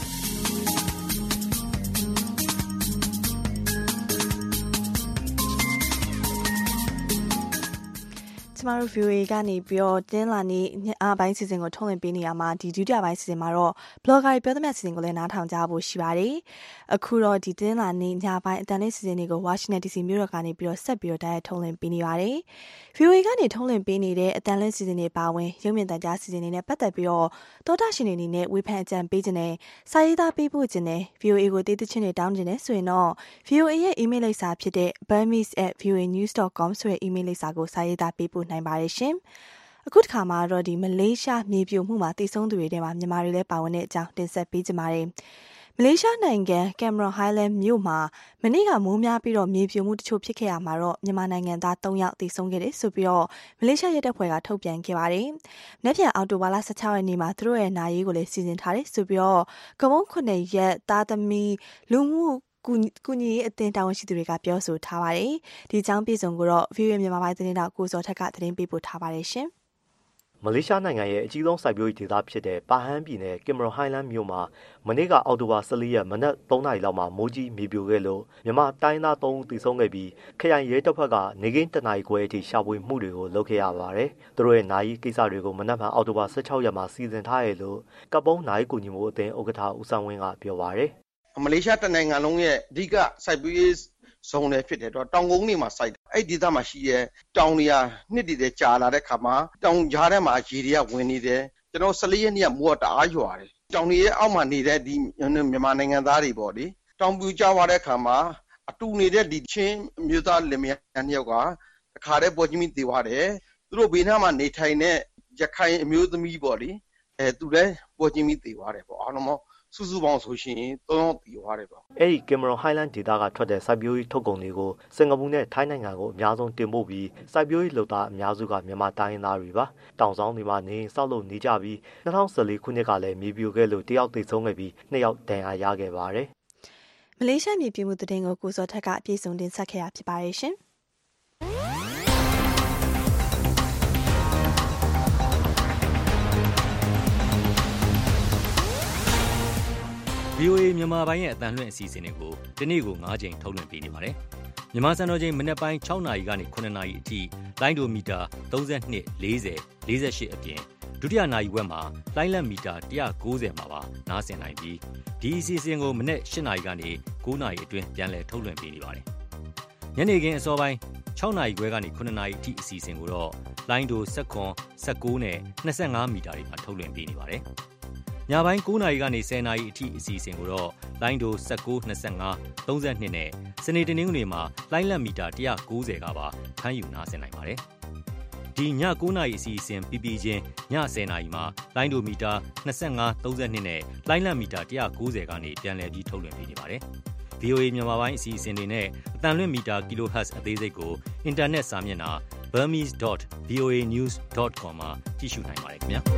ကျမတို့ VOA ကနေပြီးတော့တင်းလာနေအပိုင်းစီစဉ်ကိုထုတ်လွှင့်ပေးနေရမှာဒီဒုတိယပိုင်းစီစဉ်မှာတော့ blogger ပြောသမျှစီစဉ်ကိုလည်းနားထောင်ကြဖို့ရှိပါတယ်။အခုတော့ဒီတင်းလာနေညပိုင်းအတန်လေးစီစဉ်တွေကို Washington DC မြို့တော်ကနေပြီးတော့ဆက်ပြီးတော့တိုက်ရိုက်ထုတ်လွှင့်ပေးနေပါတယ်။ VOA ကနေထုတ်လွှင့်ပေးနေတဲ့အတန်လေးစီစဉ်တွေပါဝင်ရုပ်မြင်သံကြားစီစဉ်တွေနဲ့ပတ်သက်ပြီးတော့တောတာရှင်တွေအနေနဲ့ဝေဖန်အကြံပေးခြင်းနဲ့စာရေးသားပေးဖို့ခြင်းနဲ့ VOA ကိုတေးသချင်းတွေတောင်းခြင်းနဲ့ဆိုရင်တော့ VOA ရဲ့ email လိပ်စာဖြစ်တဲ့ burmese@voanews.com ဆိုတဲ့ email လိပ်စာကိုစာရေးသားပေးဖို့နိုင်ပါတယ်ရှင်။အခုတစ်ခါမှာတော့ဒီမလေးရှားမြေပြိုမှုမှာတိဆုံးသူတွေထဲမှာမြန်မာတွေလည်းပါဝင်တဲ့အကြောင်းတင်ဆက်ပေးကြပါမယ်။မလေးရှားနိုင်ငံကင်မရွန်ဟိုင်းလန်းမြို့မှာမနေ့ကမိုးများပြီးတော့မြေပြိုမှုတချို့ဖြစ်ခဲ့ရမှာတော့မြန်မာနိုင်ငံသား3ယောက်တိဆုံးခဲ့တယ်ဆိုပြီးတော့မလေးရှားရဲတပ်ဖွဲ့ကထုတ်ပြန်ခဲ့ပါတယ်။နေ့ပြန်အောက်တိုဘာလ16ရက်နေ့မှာသူတို့ရဲ့နာရေးကိုလည်းစီစဉ်ထားတယ်ဆိုပြီးတော့ကမုံ9ရက်သားသမီးလူမှုကူညီရေးအသင်းတာဝန်ရှိသူတွေကပြောဆိုထားပါတယ်။ဒီအကြောင်းပြည်စုံကိုတော့ VOA မြန်မာပိုင်းသတင်းတောက်ကိုစောထက်ကသတင်းပေးပို့ထားပါတယ်ရှင်။မလေးရှားနိုင်ငံရဲ့အကြီးဆုံးစိုက်ပျိုးရေးဒေသဖြစ်တဲ့ပါဟန်းပြည်နယ်ကင်မရွန်ဟိုင်းလန်းမြို့မှာမနေ့ကအောက်တိုဘာ14ရက်မနက်3နာရီလောက်မှာမိုးကြီးမြေပြိုခဲ့လို့မြန်မာတိုင်းသား3ဦးသေဆုံးခဲ့ပြီးခရိုင်ရဲတပ်ဖွဲ့ကနေကင်း1နာရီခွဲအထိရှာဖွေမှုတွေကိုလုပ်ခဲ့ရပါတယ်။သူတို့ရဲ့နိုင်ကိစ္စတွေကိုမနက်ဖြန်အောက်တိုဘာ16ရက်မှာစီစဉ်ထားရလို့ကပ်ပုံးနိုင်ကူညီမှုအသင်းဥက္ကဋ္ဌဦးစံဝင်းကပြောပါတယ်။မလေးရှားတနိုင်ငံလုံးရဲ့အဓိကစိုက်ပျိုးရေးဇုံတွေဖြစ်တယ်တော့တောင်ကုန်းတွေမှာစိုက်အဲ့ဒီဒေသမှာရှိတဲ့တောင်တွေကနှစ်တည်တဲ့ကြာလာတဲ့ခါမှာတောင်ကြားထဲမှာရေတွေကဝင်နေတယ်ကျွန်တော်14ရက်နေ့ကမိုးတအားရွာတယ်တောင်တွေရဲ့အောက်မှာနေတဲ့ဒီမြန်မာနိုင်ငံသားတွေပေါ့လေတောင်ပြူကျသွားတဲ့ခါမှာအတူနေတဲ့ဒီချင်းမြို့သားလင်မယားနှစ်ယောက်ကတခါတည်းပေါ်ကြီးမိသေးသွားတယ်သူတို့ဘေးနားမှာနေထိုင်တဲ့ရခိုင်အမျိုးသမီးပေါ့လေသူလည်းပေါ်ကြီးမိသေးသွားတယ်ပေါ့အားလုံးစုစုပေါင်းဆိုရှင်3ယောက်တည်သွားတယ်ပေါ့အဲ့ဒီကင်မရွန်ဟိုင်းလန်းဒေသကထွက်တဲ့စိုက်ပျိုးရေးထုတ်ကုန်တွေကိုစင်ကာပူနဲ့ထိုင်းနိုင်ငံကိုအများဆုံးတင်ပို့ပြီးစိုက်ပျိုးရေးလုပ်သားအများစုကမြန်မာတိုင်းသားတွေပါတောင်ဆောင်တွေမှာနေဆောက်လုပ်နေကြပြီး2014ခုနှစ်ကလည်းမြေပြိုခဲ့လို့တယောက်သေဆုံးခဲ့ပြီး2ယောက်ဒဏ်ရာရခဲ့ပါတယ်မလေးရှားမြေပြိုမှုတဲ့တင်ကိုကိုစောထက်ကအပြည့်စုံတင်ဆက်ခဲ့ရဖြစ်ပါတယ်ရှင် VOA မြန်မာပိုင်းရဲ့အတန်လွှင့်အစီအစဉ်တွေကိုဒီနေ့ကို9ချိန်ထုတ်လွှင့်ပေးနေပါတယ်။မြန်မာစံတော်ချိန်မနက်ပိုင်း6နာရီကနေ9နာရီအထိလိုင်းဒိုမီတာ32 40 48အပြင်ဒုတိယနာရီဝက်မှာလိုင်းလက်မီတာ190မှာပါနားဆင်နိုင်ပြီးဒီအစီအစဉ်ကိုမနက်8နာရီကနေ9နာရီအတွင်းပြန်လည်ထုတ်လွှင့်ပေးနေပါတယ်။ညနေခင်းအစောပိုင်း6နာရီခွဲကနေ9နာရီအထိအစီအစဉ်ကိုတော့လိုင်းဒို19နဲ့25မီတာတွေမှာထုတ်လွှင့်ပေးနေပါတယ်။ညပိုင်း9နာရီကနေ10နာရီအထိအစီအစဉ်ကိုတော့လိုင်းဒို19 25 32နဲ့စနေတနင်္ဂနွေမှာလိုင်းလက်မီတာ190ကပါဖမ်းယူနားဆင်နိုင်ပါတယ်။ဒီည9:00 နာရီအစီအစဉ်ပြီးပြီးချင်းည10:00 နာရီမှာလိုင်းဒိုမီတာ25 32နဲ့လိုင်းလံမီတာ190ကနေပြန်လည်ပြီးထုတ်လွှင့်ပေးနေပါတယ်။ VOA မြန်မာပိုင်းအစီအစဉ်တွေနဲ့အတန်လွင့်မီတာ kHz အသေးစိတ်ကိုအင်တာနက်စာမျက်နှာ burmese.voanews.com မှာကြည့်ရှုနိုင်ပါတယ်ခင်ဗျာ။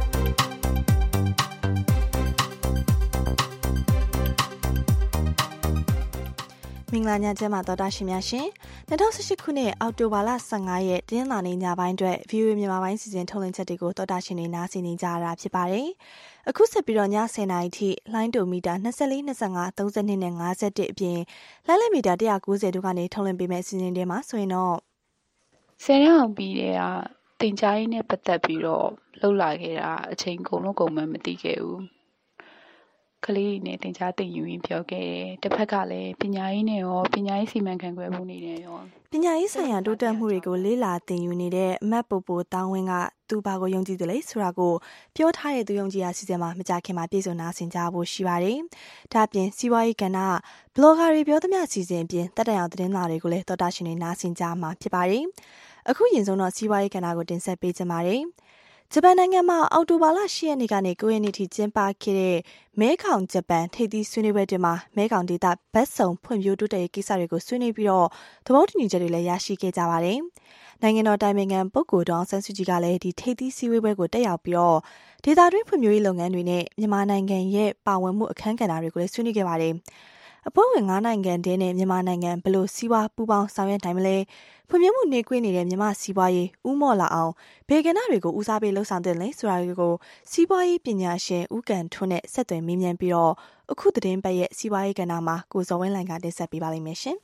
မင်္ဂလာညချမ်းပါတော်တာရှင်များရှင်2018ခုနှစ်အောက်တိုဘာလ15ရက်တင်းလာနေညပိုင်းအတွက် VOA မြန်မာပိုင်းစီစဉ်ထုတ်လွှင့်ချက်တွေကိုတော်တာရှင်တွေနားဆင်နေကြရတာဖြစ်ပါတယ်။အခုဆက်ပြီးတော့ည10:00နာရီထိလိုင်းဒိုမီတာ24 25 32နဲ့51အပြင်လိုင်းလက်မီတာ190တို့ကနေထုတ်လွှင့်ပေးမယ့်အစီအစဉ်တွေမှာဆိုရင်တော့ 10ရက်အောင်ပြီးတဲ့ကတင်ကြားရေးနဲ့ပတ်သက်ပြီးတော့လှုပ်လာခဲ့တာအချိန်ကုန်လို့ကုန်မှမသိခဲ့ဘူး။ကလေးတွေနဲ့တင်ကြားတင်ယူရင်ပြောခဲ့တယ်။တစ်ဖက်ကလည်းပညာရေးနဲ့ရောပညာရေးစီမံခန့်ခွဲမှုနေနဲ့ရောပညာရေးဆိုင်ရာတိုးတက်မှုတွေကိုလေ့လာသင်ယူနေတဲ့အမတ်ပိုပိုတောင်းဝင်းကသူဘာကိုယုံကြည်တယ်လဲဆိုတာကိုပြောထားတဲ့သူယုံကြည်ရာစီစဉ်မှာမကြခင်မှာပြည့်စုံနာဆင်ကြဖို့ရှိပါတယ်။ဒါ့အပြင်စီးပွားရေးကဏ္ဍဘလော့ဂါတွေပြောသမျှစီစဉ်အပြင်တက်တန်အောင်သတင်းလာတွေကိုလည်းတော်တာရှင်တွေနာဆင်ကြမှာဖြစ်ပါတယ်။အခုရင်ဆုံးတော့စီးပွားရေးကဏ္ဍကိုတင်ဆက်ပေးကြပါမယ်။ဂျပန်နိုင်ငံမှာအောက်တိုဘာလ10ရက်နေ့ကနေ9ရက်နေ့ထိကျင်းပခဲ့တဲ့မဲခေါင်ဂျပန်ထိပ်သီးဆွေးနွေးပွဲတွေမှာမဲခေါင်ဒေသဘက်စုံဖွံ့ဖြိုးတိုးတက်ရေးကိစ္စတွေကိုဆွေးနွေးပြီးတော့သဘောတူညီချက်တွေလည်းရရှိခဲ့ကြပါတယ်။နိုင်ငံတော်တိုင်ပင်ခံပုဂ္ဂိုလ်ဒေါ်အောင်ဆန်းစုကြည်ကလည်းဒီထိပ်သီးစည်းဝေးပွဲကိုတက်ရောက်ပြီးတော့ဒေသတွင်းဖွံ့ဖြိုးရေးလုပ်ငန်းတွေနဲ့မြန်မာနိုင်ငံရဲ့ပါဝင်မှုအခမ်းကဏ္ဍတွေကိုလည်းဆွေးနွေးခဲ့ပါတယ်။အဖွဲ့ဝင်9နိုင်ငံတည်းနဲ့မြန်မာနိုင်ငံဘယ်လိုစီးပွားပူးပေါင်းဆောင်ရွက်နိုင်မလဲဖွံ့ဖြိုးမှုနှေးကွေးနေတဲ့မြန်မာစီးပွားရေးဥမော့လာအောင်ဘေကဏ္ဍတွေကိုဦးစားပေးလှုပ်ဆောင်တဲ့လဲဆိုတာတွေကိုစီးပွားရေးပညာရှင်ဦးကန်ထွန်းနဲ့ဆက်သွယ်မေးမြန်းပြီးတော့အခုသတင်းပတ်ရဲ့စီးပွားရေးကဏ္ဍမှာကိုဇော်ဝင်းလိုင်ကတင်ဆက်ပေးပါလိမ့်မယ်ရှင်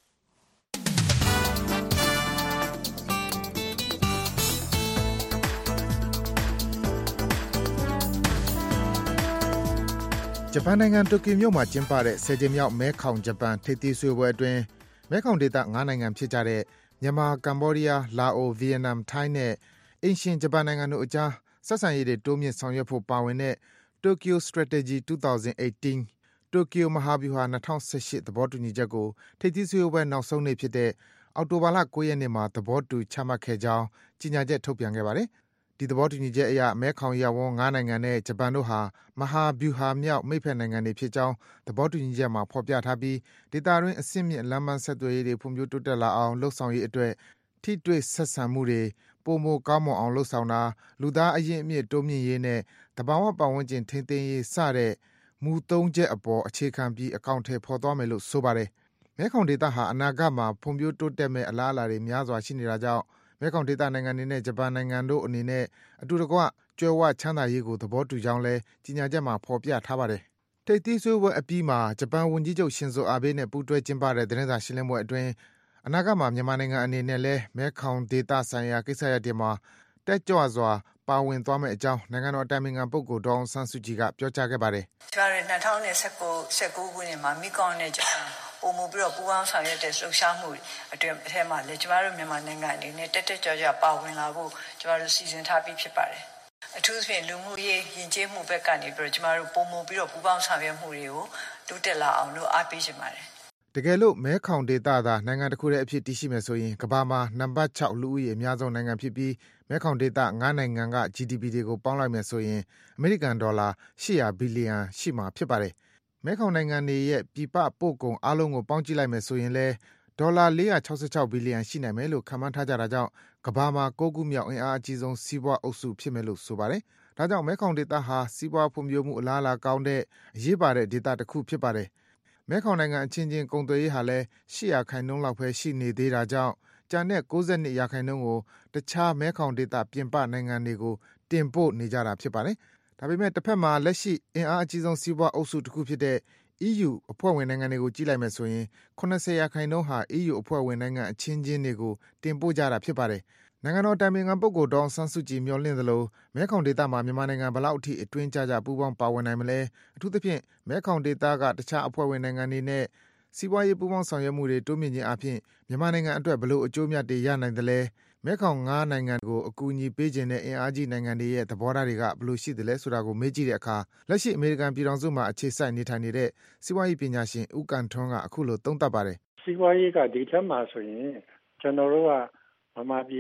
ဂျပန်နိုင်ငံတိုကျိုမြို့မှာကျင်းပတဲ့10ကြိမ်မြောက်မဲခေါင်ဂျပန်ထိပ်သီးဆွေးနွေးပွဲအတွင်းမဲခေါင်ဒေသ9နိုင်ငံဖြစ်ကြတဲ့မြန်မာ၊ကမ္ဘောဒီးယား၊လာအို၊ဗီယက်နမ်၊ထိုင်းနဲ့အိမ်ရှင်ဂျပန်နိုင်ငံတို့အကြားဆက်ဆံရေးတွေတိုးမြှင့်ဆောင်ရွက်ဖို့ပါဝင်တဲ့ Tokyo Strategy 2018 တိုကျိုမဟာဗျူဟာ2018သဘောတူညီချက်ကိုထိပ်သီးဆွေးနွေးပွဲနောက်ဆုံးနေ့ဖြစ်တဲ့အောက်တိုဘာလ9ရက်နေ့မှာသဘောတူချမှတ်ခဲ့ကြောင်းကြေညာချက်ထုတ်ပြန်ခဲ့ပါတယ်။ဒီသဘောတူညီချက်အရမဲခေါင်ရပ်ဝန်း9နိုင်ငံနဲ့ဂျပန်တို့ဟာမဟာဗျူဟာမြောက်မိတ်ဖက်နိုင်ငံတွေဖြစ်ကြောင်းသဘောတူညီချက်မှာဖော်ပြထားပြီးဒေသတွင်းအဆင့်မြင့်လမ်းပန်းဆက်သွယ်ရေးတွေဖွံ့ဖြိုးတိုးတက်လာအောင်လှုံ့ဆော်ရေးအတွက်ထိတွေ့ဆက်ဆံမှုတွေပိုမိုကောင်းမွန်အောင်လှုံ့ဆော်တာလူသားအရင်းအမြစ်တိုးမြင့်ရေးနဲ့သဘာဝပတ်ဝန်းကျင်ထိန်းသိမ်းရေးစတဲ့မူ3ချက်အပေါ်အခြေခံပြီးအကောင့်ထဲပေါ်သွားမယ်လို့ဆိုပါတယ်။မဲခေါင်ဒေသဟာအနာဂတ်မှာဖွံ့ဖြိုးတိုးတက်မဲ့အလားအလာတွေများစွာရှိနေတာကြောင့်မဲခေါင်ဒေသနိုင်ငံတွေနဲ့ဂျပန်နိုင်ငံတို့အနေနဲ့အတူတကွကြွယ်ဝချမ်းသာရေးကိုသဘောတူကြောင်းလည်းကြေညာချက်မှာဖော်ပြထားပါတယ်။ထိပ်သီးဆွေးနွေးပွဲအပြီးမှာဂျပန်ဝန်ကြီးချုပ်ရှင်ဇိုအာဘေးနဲ့ပူးတွဲကျင်းပတဲ့သတင်းစာရှင်းလင်းပွဲအတွင်းအနာဂတ်မှာမြန်မာနိုင်ငံအနေနဲ့လည်းမဲခေါင်ဒေသဆိုင်ရာကိစ္စရပ်တွေမှာတက်ကြွစွာပါဝင်သွားမယ့်အကြောင်းနိုင်ငံတော်အတိုင်ပင်ခံပုဂ္ဂိုလ်ဒေါ်အောင်ဆန်းစုကြည်ကပြောကြားခဲ့ပါတယ်။ကျွန်တော်2019ခုနှစ်မှာမိကောင်းနဲ့ဂျပန်ပုံမှုပြီးတော့ပူးပေါင်းဆောင်ရွက်တဲ့လှုပ်ရှားမှုအတွင်းအထက်မှာလည်းကျမတို့မြန်မာနိုင်ငံအနေနဲ့တက်ကြွပါဝင်လာဖို့ကျမတို့စီစဉ်ထားပြီးဖြစ်ပါတယ်။အထူးသဖြင့်လူမှုရေးယဉ်ကျေးမှုဘက်ကနေပြီးတော့ကျမတို့ပုံမှုပြီးတော့ပူးပေါင်းဆောင်ရွက်မှုတွေကိုတိုးတက်လာအောင်လို့အားပေးချင်ပါတယ်။တကယ်လို့မဲခေါင်ဒေသသာနိုင်ငံတစ်ခုတည်းအဖြစ်တည်ရှိမယ်ဆိုရင်ကမ္ဘာမှာနံပါတ်6လူဦးရေအများဆုံးနိုင်ငံဖြစ်ပြီးမဲခေါင်ဒေသ9နိုင်ငံက GDP တွေကိုပေါင်းလိုက်မယ်ဆိုရင်အမေရိကန်ဒေါ်လာ800ဘီလီယံရှိမှာဖြစ်ပါတယ်။မဲခေါင်နိုင်ငံတွေရဲ့ပြည်ပပို့ကုန်အားလုံးကိုပေါင်းကြည့်လိုက်မယ်ဆိုရင်လည်းဒေါ်လာ466ဘီလီယံရှိနိုင်မယ်လို့ခန့်မှန်းထားကြတာကြောင့်ကမ္ဘာမှာ9ခုမြောက်အင်အားအကြီးဆုံးစီးပွားအုပ်စုဖြစ်မယ်လို့ဆိုပါတယ်။ဒါကြောင့်မဲခေါင်ဒေသဟာစီးပွားဖွံ့ဖြိုးမှုအလားအလာကောင်းတဲ့အရေးပါတဲ့ဒေသတစ်ခုဖြစ်ပါတယ်။မဲခေါင်နိုင်ငံအချင်းချင်းကုန်သွယ်ရေးဟာလည်း8%လောက်ပဲရှိနေသေးတာကြောင့်ကျန်တဲ့92%ကိုတခြားမဲခေါင်ဒေသပြင်ပနိုင်ငံတွေကိုတင်ပို့နေကြတာဖြစ်ပါတယ်။ဒါပေမဲ့တစ်ဖက်မှာလက်ရှိအင်အားအကြီးဆုံးစီးပွားအုပ်စုတစ်ခုဖြစ်တဲ့ EU အဖွဲ့ဝင်နိုင်ငံတွေကိုကြည့်လိုက်မယ်ဆိုရင်90%ဟာ EU အဖွဲ့ဝင်နိုင်ငံအချင်းချင်းတွေကိုတင်ပို့ကြတာဖြစ်ပါတယ်။နိုင်ငံတော်တိုင်ပင်ခံပုဂ္ဂိုလ်ဒေါအောင်ဆန်းစုကြည်မျှော်လင့်သလိုမဲခေါင်ဒေသမှာမြန်မာနိုင်ငံဘယ်လောက်အထိအတွင်းကျပူးပေါင်းပါဝင်နိုင်မလဲအထူးသဖြင့်မဲခေါင်ဒေသကတခြားအဖွဲ့ဝင်နိုင်ငံတွေနဲ့စီးပွားရေးပူးပေါင်းဆောင်ရွက်မှုတွေတိုးမြင့်ခြင်းအပြင်မြန်မာနိုင်ငံအတွက်ဘယ်လိုအကျိုးအမြတ်တွေရနိုင်သလဲမဲခေါင်9နိုင်ငံကိုအကူအညီပေးခြင်းနဲ့အင်အားကြီးနိုင်ငံတွေရဲ့သဘောထားတွေကဘယ်လိုရှိသလဲဆိုတာကိုမေးကြည့်တဲ့အခါလက်ရှိအမေရိကန်ပြည်ထောင်စုမှာအခြေစိုက်နေထိုင်နေတဲ့စီးပွားရေးပညာရှင်ဦးကန်ထွန်းကအခုလိုသုံးသပ်ပါတယ်စီးပွားရေးကဒီထက်မှာဆိုရင်ကျွန်တော်တို့ကဗမာပြည်က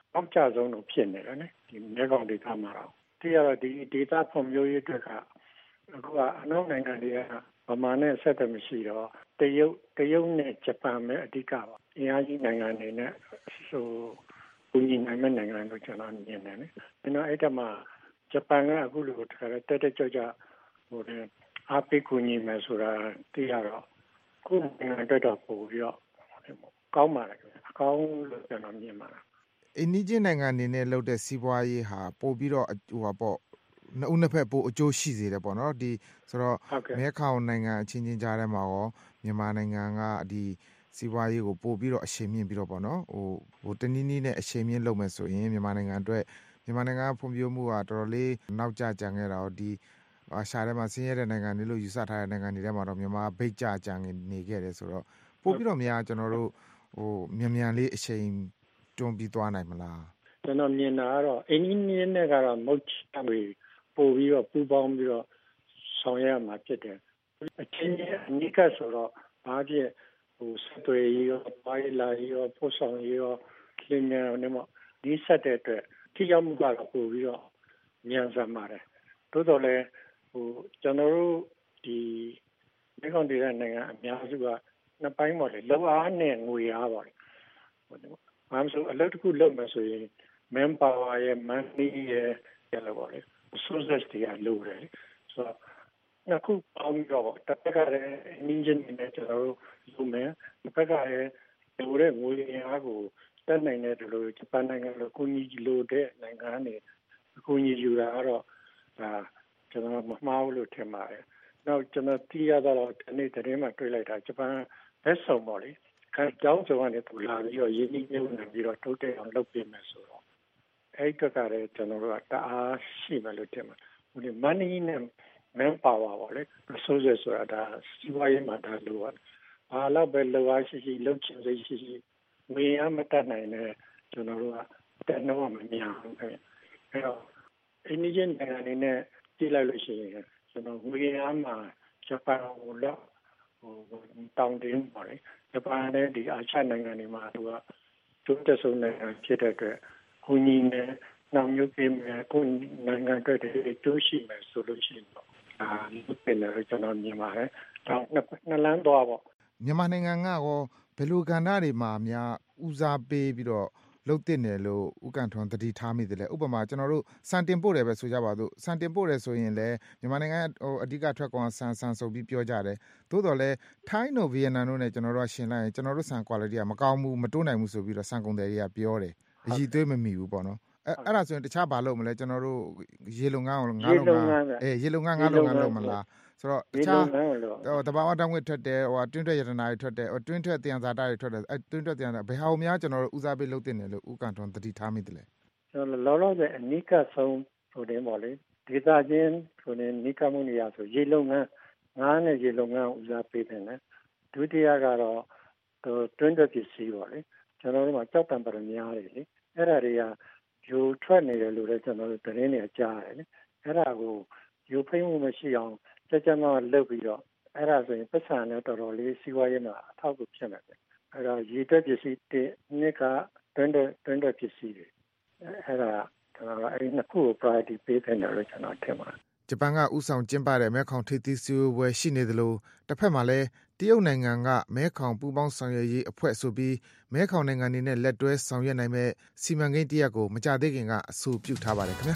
အောက်ကျဆုံးတော့ဖြစ်နေတယ်နော်ဒီမဲခေါင်ဒေသမှာတော့ဒီရတော့ဒီဒေသဖွံ့ဖြိုးရေးအတွက်ကအခုကအနောက်နိုင်ငံတွေကဗမာနဲ့ဆက်သွယ်မရှိတော့တရုတ်နဲ့ဂျပန်ပဲအဓိကပါအင်အားကြီးနိုင်ငံတွေနဲ့ကူညီနိုင်မဲ့နိုင်ငံတို့ကျွန်တော်မြင်တယ်နော်အဲ့ဒါမှဂျပန်ကအခုလိုတက်ကြွအားပေးကူညီမယ်ဆိုတာသိရတော့ခုနိုင်ငံအတွက်တော့ပို့ပြီးတော့ကောင်းပါတယ်အကောင်းလို့ကျွန်တော်မြင်ပါတယ်အိန္ဒိယနိုင်ငံအနေနဲ့လုပ်တဲ့စီးပွားရေးဟာပို့ပြီးတော့နှစ်ဦးနှစ်ဖက်ပို့အကျိုးရှိစေတယ်ပေါ့နော်ဒီဆိုတော့မဲခေါင်နိုင်ငံအချင်းချင်းကြားထဲမှာရောမြန်မာနိုင်ငံကဒီစီးပွားရေးကိုပို့ပြီးတော့အရှိန်မြင့်ပြီးတော့ပေါ့နော်ဟိုတနည်းနည်းနဲ့အရှိန်မြင့်လုပ်မယ်ဆိုရင်မြန်မာနိုင်ငံအတွက်မြန်မာနိုင်ငံဖွံ့ဖြိုးမှုကတော်တော်လေးနောက်ကျကြံခဲ့တာတော့ဒီရှားထဲမှာဆင်းရဲတဲ့နိုင်ငံတွေလို့ယူဆထားတဲ့နိုင်ငံတွေထဲမှာတော့မြန်မာဗိတ်ကြံနေခဲ့တယ်ဆိုတော့ပို့ပြီးတော့များကျွန်တော်တို့မြန်လေးအရှိန်တွန်းပြီးသွားနိုင်မလားကျွန်တော်မြင်တာကတော့အင်းကြီးနဲ့ကတော့မုတ်ချတွေပို့ပြီးတော့ပူပေါင်းပြီးတော့ဆောင်ရွက်မှာဖြစ်တယ်အချင်းချင်းအနိကဆိုတော့ဘာဖြစ်စသွေးရောပိုင်းလာရောပို့ဆောင်ရောလင်းနေတော့ဒီဆက်တဲ့အတွက်ထိရောက်မှုကတော့ပို့ပြီးတော့မြန်ဆန်ပါတယ်တိုးတော်လည်းကျွန်တော်တို့ဒီမဲခေါင်ဒေသနိုင်ငံအများစုကနှစ်ပိုင်းပေါ့လေလောက်အားနဲ့ငွေအားပေါ့လေဘာမှဆိုအလုပ်တစ်ခုလုပ်မှဆိုရင် manpower ရဲ့ money ရဲ့လည်းပေါ့လေ resources တွေကလိုတယ်ဆိုတော့နှစ်ခုပေါင်းပြီးတော့တစ်ဖက်ကလည်း engine နဲ့ကျွန်တော်တို့လုပ်မယ်တစ်ဖက်ကလည်းလိုတဲ့ငွေအားကိုတက်နိုင်တဲ့လိုဂျပန်နိုင်ငံလိုကိုကြီးလိုတဲ့နိုင်ငံတွေအကူအညီယူတာကတော့ကျွန်တော်မမှားဘူးလို့ထင်ပါတယ်။နောက်ကျွန်တော်သိရတော့ဒီနေ့သတင်းမှာတွေ့လိုက်တာဂျပန်ဘက်ဆောင်ပေါ့လေ။အဲကြောင်းစုံကနေသူလာပြီးတော့ရင်းနှီးမြှုပ်နှံပြီးတော့တိုးတက်အောင်လုပ်ပေးမယ်ဆိုတော့အဲ့ဒီကလည်းကျွန်တော်တို့ကတအားရှိမယ်လို့ထင်ပါတယ်။ဒီ money နဲ့ manpower ပေါ့လေ resources ဆိုတာဒါစီးပွားရေးမှာဒါလိုပါ။ဘာလို့ပဲလိုအားရှိလုပ်ချင်စိတ်ရှိငွေအမတတ်နိုင်တဲ့ကျွန်တော်တို့ကတက်နှုန်းမများဘူးခင်ဗျ။အဲ့တော့အင်းကြီးနိုင်ငံတွေနဲ့ကြည့်လိုက်လို့ရှိရင်ကျွန်တော်ငွေအားမှာဂျပန်ကိုတော့တောင်းတင်းပါလေဂျပန်နဲ့ဒီအာရှနိုင်ငံတွေမှာသူကတိုးတက်ဆုံးနိုင်ငံဖြစ်တဲ့အတွက်ကိုကြီးနဲ့နောက်မျိုးပေးမယ်ကိုနိုင်ငံအတွက်တိုးရှိမယ်ဆိုလို့ရှိရင်တော့လူပင်လည်းကျွန်တော်မြင်ပါတယ်တောင်းနှစ်လမ်းသွားပေါ့မြန်မာနိုင်ငံကရောဘယ်လိုကဏ္ဍတွေမှာများဦးစားပေးပြီးတော့လုတ်တင်တယ်လို့ဥက္ကဋ္ဌထွန်းတတိထားမိတယ်လေဥပမာကျွန်တော်တို့စံတင်ပို့တယ်ပဲဆိုကြပါစို့စံတင်ပို့တယ်ဆိုရင်လည်းမြန်မာနိုင်ငံအဓိကထွက်ကုန်ဆန်ဆိုပြီးပြောကြတယ်သို့တော်လည်းထိုင်းတို့ဗီယက်နမ်တို့နဲ့ကျွန်တော်တို့ရှင်းလိုက်ရင်ကျွန်တော်တို့ဆန် quality ကမကောင်းဘူးမတိုးနိုင်ဘူးဆိုပြီးတော့ဆန်ကုန်တယ်တွေကပြောတယ်အကြီးသွေးမမီဘူးပေါ့နော်အဲ့ဒါဆိုရင်တခြားဘာလုပ်မလဲကျွန်တော်တို့ရေလုံငန်းရေလုံငန်းလုပ်မလားဆိုတော့တခြားတဘာဝတောင်းဝစ်ထွက်တယ်တွင်းထွက်ရတနာတွေထွက်တယ်တွင်းထွက်တယံဇာတာတွေထွက်တယ်တွင်းထွက်တယံဇာဘယ်ဟာကိုများကျွန်တော်တို့ဦးစားပေးလုပ်တင်တယ်လို့ဥက္ကဋ္ဌထွန်းတတိထားမိတယ်လေကျွန်တော်လောလောဆယ်အနိကဆုံးဆိုတယ်ပေါ့လေဒေသချင်းဆိုရင်နိကမှုနေရဆိုရေလုံငန်းငါးနဲ့ရေလုံငန်းဦးစားပေးတယ်နော်ဒုတိယကတော့တွင်းထွက်ပစ္စည်းပေါ့လေကျွန်တော်တို့မှာကြောက်တံပရများတယ်လေအဲ့ဒါတွေကယူထွက်နေတယ်လို့လည်းကျွန်တော်တို့သတင်းတွေကြားရတယ်လေအဲ့ဒါကိုယူဖိမှုမရှိအောင်ကြမ်းလုပ်ပြီးတော့အဲ့ဒါဆိုရင်ပတ်စံနဲ့တော်တော်လေးစီးပွားရေးမှာအထောက်အကူဖြစ်မယ်အဲ့တော့ရေထွက်ပစ္စည်းတစ်နှစ်ကတွင်းထွက်ပစ္စည်းတွေအဲ့ဒါကျွန်တော်အဲ့နှစ်ခုကို priority ပေးတယ်လို့ကျွန်တော်ထင်ပါတယ်ဂျပန်ကဥဆောင်ကျင်းပတဲ့မဲခေါင်ထိပ်သီးစည်းဝေးရှိနေသလိုတစ်ဖက်မှာလည်းတရုတ်နိုင်ငံကမဲခေါင်ပူးပေါင်းဆောင်ရွက်ရေးအဖွဲ့ဆိုပြီးမဲခေါင်နိုင်ငံတွေနဲ့လက်တွဲဆောင်ရွက်နိုင်မဲ့စီမံကိန်းတစ်ရပ်ကိုမကြသေးခင်ကအဆိုပြုထားပါတယ်ခင်ဗျာ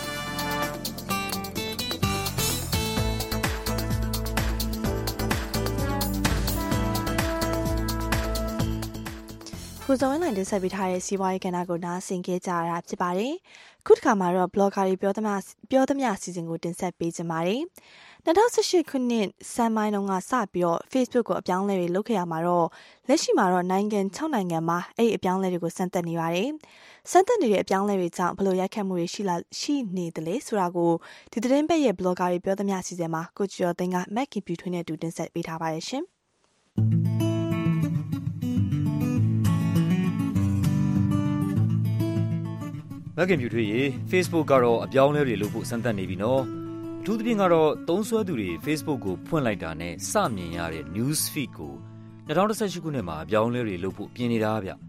ကိုဇော်ဝင်းနိုင်တင်ဆက်ပေးထားတဲ့စီးပွားရေးကဏ္ဍကိုနားဆင်ကြကြရတာဖြစ်ပါတယ်။ခုတစ်ခါမှာတော့ blogger တွေပြောသမျှအစီအစဉ်ကိုတင်ဆက်ပေးကြပါမယ်။2018ခုနှစ်စံမိုင်းတုန်းကစပြီးတော့ Facebook ကိုအပြောင်းလဲတွေလုပ်ခဲ့ရမှာတော့လက်ရှိမှာတော့နိုင်ငံ6နိုင်ငံမှာအဲ့ဒီအပြောင်းလဲတွေကိုစမ်းသပ်နေပါတယ်။စမ်းသပ်နေတဲ့အပြောင်းလဲတွေကြောင့်ဘယ်လိုရိုက်ခတ်မှုတွေရှိနေသလဲဆိုတာကိုဒီသတင်းပတ်ရဲ့ blogger တွေပြောသမျှအစီအစဉ်မှာကိုကျော်သိန်းက Mac Computer ထွေးနဲ့အတူတင်ဆက်ပေးထားပါတယ်ရှင်။မက်ကင်ဖြူထွေးရေ Facebook ကတော့အပြောင်းလဲတွေလုပ်ဖို့စမ်းသပ်နေပြီနော်အထူးသဖြင့်ကတော့သုံးစွဲသူတွေ Facebook ကိုဖွင့်လိုက်တာနဲ့စမြင်ရတဲ့ News Feed ကို2018ခုနှစ်မှာအပြောင်းလဲတွေလုပ်ဖို့ပြင်နေတာဗျ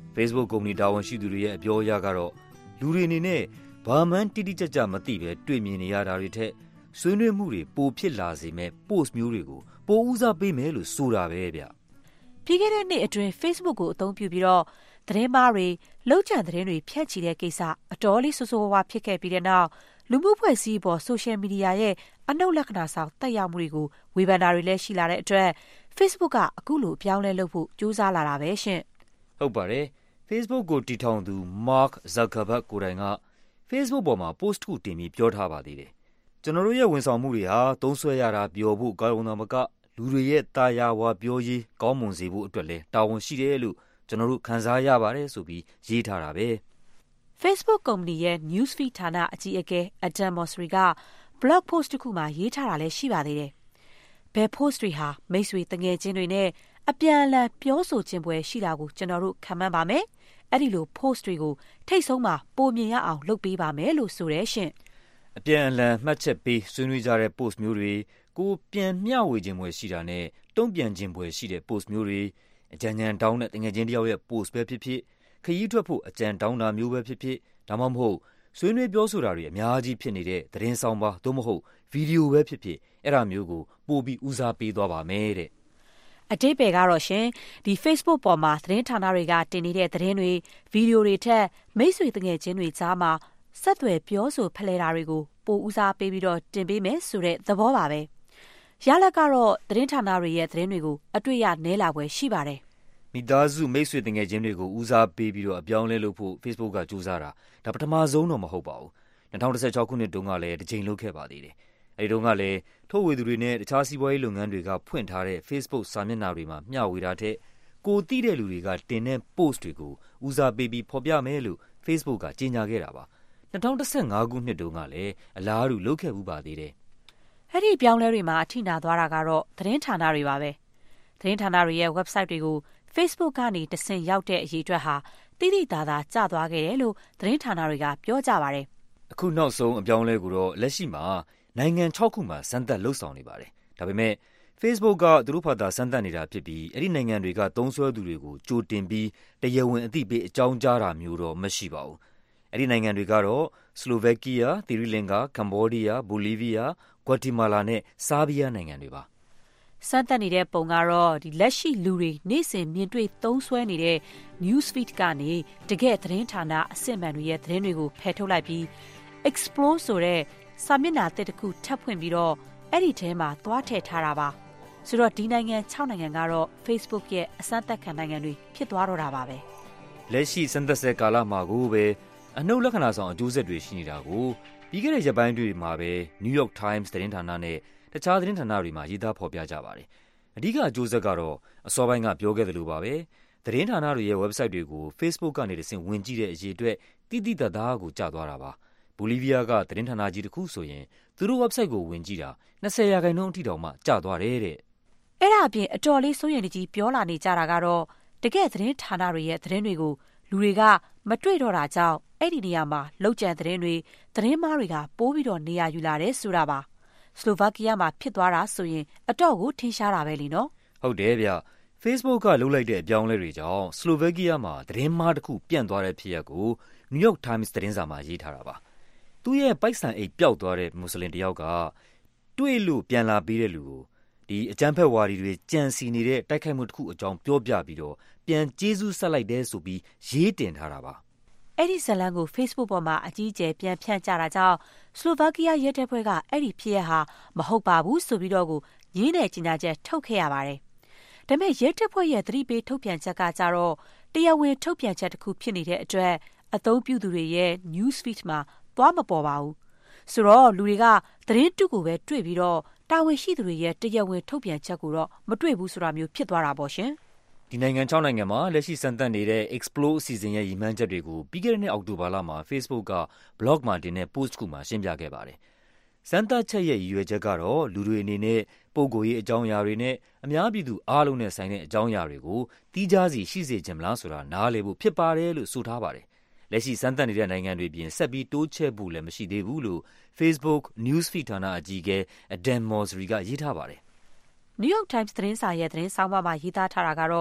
Facebook ကုမ္ပဏီတာဝန်ရှိသူတွေရဲ့အပြောအရကတော့လူတွေအနေနဲ့ဘာမှန်းတိတိကျကျမသိပဲတွေ့မြင်နေရတာတွေထက်ဆွေးနွေးမှုတွေပိုဖြစ်လာစေမဲ့ post မျိုးတွေကိုပိုဦးစားပေးမယ်လို့ဆိုတာပဲဗျ။ပြီးခဲ့တဲ့နှစ်အတွင်း Facebook ကိုအသုံးပြုပြီးတော့သတင်းမှားတွေလောက်ကျန်သတင်းတွေဖြန့်ချီတဲ့ကိစ္စအတော်လေးဆိုးဆိုးဝါးဝါဖြစ်ခဲ့ပြီးတဲ့နောက်လူမှုဖွဲ့စည်းပေါ် social media ရဲ့အနှုတ်လက္ခဏာဆောင်တက်ရောက်မှုတွေကိုဝေဖန်တာတွေလည်းရှိလာတဲ့အတွက် Facebook ကအခုလိုအပြောင်းလဲလုပ်ဖို့ကြိုးစားလာတာပဲရှင်။ဟုတ်ပါတယ်။ Facebook ကိုတည်ထောင်သူ Mark Zuckerberg ကိုယ်တိုင်က Facebook ပေါ်မှာ post ခုတင်ပြီးပြောထားပါသေးတယ်။ကျွန်တော်တို့ရဲ့ဝန်ဆောင်မှုတွေဟာသုံးစွဲရတာပျော်ဖို့ကောင်းအောင်မကလူတွေရဲ့တာယာဝါပြောရေးကောင်းမွန်စေဖို့အတွက်လည်းတာဝန်ရှိတယ်လို့ကျွန်တော်တို့ခံစားရပါတယ်ဆိုပြီးရေးထားတာပဲ။ Facebook ကုမ္ပဏီရဲ့ Newsfeed ဌာနအကြီးအကဲ Adam Mosseri က blog post တစ်ခုမှာရေးထားတာလည်းရှိပါသေးတယ်။ဘယ် post တွေဟာမိတ်ဆွေတငယ်ချင်းတွေနဲ့အပြန်အလှန်ပြောဆိုခြင်းပွဲရှိတာကိုကျွန်တော်တို့ခံမှန်းပါမယ်။အဲ့ဒီလို post တွေကိုထိတ်ဆုံးမှာပိုမြင်ရအောင်လုပ်ပေးပါမယ်လို့ဆိုရဲရှင်။အပြန်အလှန်မှတ်ချက်ပေးဆွေးနွေးကြတဲ့ post မျိုးတွေကိုပြန်မျှဝေခြင်းပွဲရှိတာနဲ့တုံ့ပြန်ခြင်းပွဲရှိတဲ့ post မျိုးတွေအကြံဉာဏ်တောင်းတဲ့တငယ်ချင်းတယောက်ရဲ့ post ပဲဖြစ်ဖြစ်ခရီးထွက်ဖို့အကြံတောင်းတာမျိုးပဲဖြစ်ဖြစ်ဒါမှမဟုတ်ဆွေးနွေးပြောဆိုတာတွေအများကြီးဖြစ်နေတဲ့သတင်းဆောင်ပါသို့မဟုတ်ဗီဒီယိုပဲဖြစ်ဖြစ်အဲ့ဒါမျိုးကိုပို့ပြီးဦးစားပေးသွားပါမယ်တဲ့အတိတ်ပဲကတော့ရှင်ဒီ Facebook ပေါ်မှာသတင်းဌာနတွေကတင်နေတဲ့သတင်းတွေဗီဒီယိုတွေထက်မိတ်ဆွေတငယ်ချင်းတွေကြားမှာဆက်သွယ်ပြောဆိုဖလှယ်တာတွေကိုပိုဦးစားပေးပြီးတော့တင်ပေးမယ်ဆိုတဲ့သဘောပါပဲရလဒ်ကတော့သတင်းဌာနတွေရဲ့သတင်းတွေကိုအတွေ့ရနဲလာပွဲရှိပါတယ်မိသားစုမိတ်ဆွေတငယ်ချင်းတွေကိုဦးစားပေးပြီးတော့အပြောင်းလဲလုပ်ဖို့ Facebook ကကြိုးစားတာဒါပထမဆုံးတော့မဟုတ်ပါဘူး2016ခုနှစ်တုန်းကလည်းတစ်ချိန်လုပ်ခဲ့ပါသေးတယ်အဲဒီတုန်းကလည်းထုတ်ဝေသူတွေနဲ့တခြားစီးပွားရေးလုပ်ငန်းတွေကဖွင့်ထားတဲ့ Facebook စာမျက်နှာတွေမှာမျှဝေတာထက်ကိုသိတဲ့လူတွေကတင်တဲ့ post တွေကိုဦးစားပေးပြီးဖော်ပြမယ်လို့ Facebook ကကြေညာခဲ့တာပါ2015ခုနှစ်တုန်းကလည်းအလားတူလုပ်ခဲ့မှုပါသေးတယ်အဲ့ဒီပြောင်းလဲတွေမှာအထိနာသွားတာကတော့သတင်းဌာနတွေပါပဲသတင်းဌာနတွေရဲ့ website တွေကိုFacebook ကနေတဆင့်ရောက်တဲ့အရေးအတွက်ဟာတိတိတသာကျသွားခဲ့တယ်လို့သတင်းဌာနတွေကပြောကြပါတယ်။အခုနောက်ဆုံးအပြောင်းလဲကိုတော့လက်ရှိမှာနိုင်ငံ6ခုမှာစမ်းသပ်လှုပ်ဆောင်နေပါတယ်။ဒါပေမဲ့ Facebook ကသူတို့ဘာသာစမ်းသပ်နေတာဖြစ်ပြီးအဲ့ဒီနိုင်ငံတွေကသုံးစွဲသူတွေကိုကြိုတင်ပြီးတရားဝင်အသိပေးအကြောင်းကြားတာမျိုးတော့မရှိပါဘူး။အဲ့ဒီနိုင်ငံတွေကတော့ Slovakia, Sri Lanka, Cambodia, Bolivia, Guatemala နဲ့ Serbia နိုင်ငံတွေပါစမ်းသပ်နေတဲ့ပုံကတော့ဒီလက်ရှိလူတွေနေ့စဉ်မြင်တွေ့သုံးစွဲနေတဲ့ Newsfeed ကနေတကယ့်သတင်းဌာနအစစ်အမှန်တွေရဲ့သတင်းတွေကိုဖယ်ထုတ်လိုက်ပြီး Explore ဆိုတဲ့စာမျက်နှာတစ်ခုထပ်ဖွင့်ပြီးတော့အဲ့ဒီထဲမှာသွားထည့်ထားတာပါဆိုတော့ဒီနိုင်ငံ6နိုင်ငံကတော့ Facebook ရဲ့အစမ်းသက်ခံနိုင်ငံတွေဖြစ်သွားတော့တာပါပဲလက်ရှိစမ်းသပ်ဆဲကာလမှာကိုပဲအနှုတ်လက္ခဏာဆောင်အကျိုးဆက်တွေရှိနေတာကိုပြီးခဲ့တဲ့ရက်ပိုင်းတွေမှာပဲ New York Times သတင်းဌာနနဲ့တခြားသတင်းဌာနတွေမှာရေးသားဖော်ပြကြပါတယ်။အဓိကအကျိုးဆက်ကတော့အစောပိုင်းကပြောခဲ့သလိုပါပဲ။သတင်းဌာနတွေရဲ့ website တွေကို Facebook ကနေတဆင့်ဝင်ကြည့်တဲ့အရေးအတွက်တိတိတသားကိုကျသွားတာပါ။ဘိုလီးဗီးယားကသတင်းဌာနကြီးတစ်ခုဆိုရင်သူတို့ website ကိုဝင်ကြည့်တာ20%အထိတောင်မှကျသွားတယ်တဲ့။အဲ့ဒါအပြင်အတော်လေးစိုးရိမ်နေကြီးပြောလာနေကြတာကတော့တကယ်သတင်းဌာနတွေရဲ့သတင်းတွေကိုလူတွေကမတွေ့တော့တာကြောင့်အဲ့ဒီနေရာမှာလောက်ကျန်သတင်းတွေသတင်းမှားတွေကပိုးပြီးတော့နေရာယူလာတယ်ဆိုတာပါစလိုဗာကီးယားမှာဖြစ်သွားတာဆိုရင်အတော့ကိုထင်ရှားတာပဲလीနော်ဟုတ်တယ်ဗျ Facebook ကလုပ်လိုက်တဲ့အပြောင်းလဲတွေကြောင့်စလိုဗာကီးယားမှာသတင်းမှားတစ်ခုပြန့်သွားတဲ့ဖြစ်ရပ်ကို New York Times သတင်းစာမှာရေးထားတာပါသူ့ရဲ့ပိုက်ဆံအိတ်ပျောက်သွားတဲ့မွတ်စလင်တယောက်ကတွေ့လို့ပြန်လာပြီးတဲ့လူကိုဒီအကြမ်းဖက်ဝါဒီတွေကြံစီနေတဲ့တိုက်ခိုက်မှုတစ်ခုအကြောင်းပြောပြပြီးတော့ပြန်ကျေးဇူးဆက်လိုက်တဲ့ဆိုပြီးရေးတင်ထားတာပါအဲ့ဒီဇလန်ကို Facebook ပေါ်မှာအကြီးအကျယ်ပြန်ဖြန့်ကြတာကြောင့်စလိုဗာကီးယားရဲတပ်ဖွဲ့ကအဲ့ဒီဖြစ်ရဟာမဟုတ်ပါဘူးဆိုပြီးတော့ကိုရင်းနဲ့ကြေညာချက်ထုတ်ခဲ့ရပါတယ်။ဒါပေမဲ့ရဲတပ်ဖွဲ့ရဲ့သတိပေးထုတ်ပြန်ချက်ကကြတော့တရားဝင်ထုတ်ပြန်ချက်တစ်ခုဖြစ်နေတဲ့အတွက်အသုံးပြုသူတွေရဲ့ Newsfeed မှာသွားမပေါ်ပါဘူး။ဆိုတော့လူတွေကသတင်းတုကိုပဲတွေ့ပြီးတော့တာဝန်ရှိသူတွေရဲ့တရားဝင်ထုတ်ပြန်ချက်ကိုတော့မတွေ့ဘူးဆိုတာမျိုးဖြစ်သွားတာပေါ့ရှင်။ဒီနိုင်ငံ6နိုင်ငံမှာလက်ရှိစံတက်နေတဲ့ Explore အစီအစဉ်ရဲ့ရည်မှန်းချက်တွေကိုပြီးခဲ့တဲ့နှစ်အောက်တိုဘာလမှာ Facebook က blog မှာတင်တဲ့ post ခုမှာရှင်းပြခဲ့ပါတယ်။စံတက်ချက်ရဲ့ရည်ရွယ်ချက်ကတော့လူတွေအနေနဲ့ပုံကိုယ်ရေးအကြောင်းအရာတွေနဲ့အများပြည်သူအားလုံးနဲ့ဆိုင်တဲ့အကြောင်းအရာတွေကိုတီးခြားစီရှိစေချင်မလားဆိုတာနားလည်ဖို့ဖြစ်ပါတယ်လို့ဆိုထားပါတယ်။လက်ရှိစံတက်နေတဲ့နိုင်ငံတွေပြင်ဆက်ပြီးတိုးချဲ့ဖို့လည်းမရှိသေးဘူးလို့ Facebook Newsfeed ဌာနအကြီးအကဲ Adam Mosseri ကရေးထားပါတယ် New York Times သတင်းစာရဲ့သတင်းဆောင်းပါးမှာရေးသားထားတာကတော့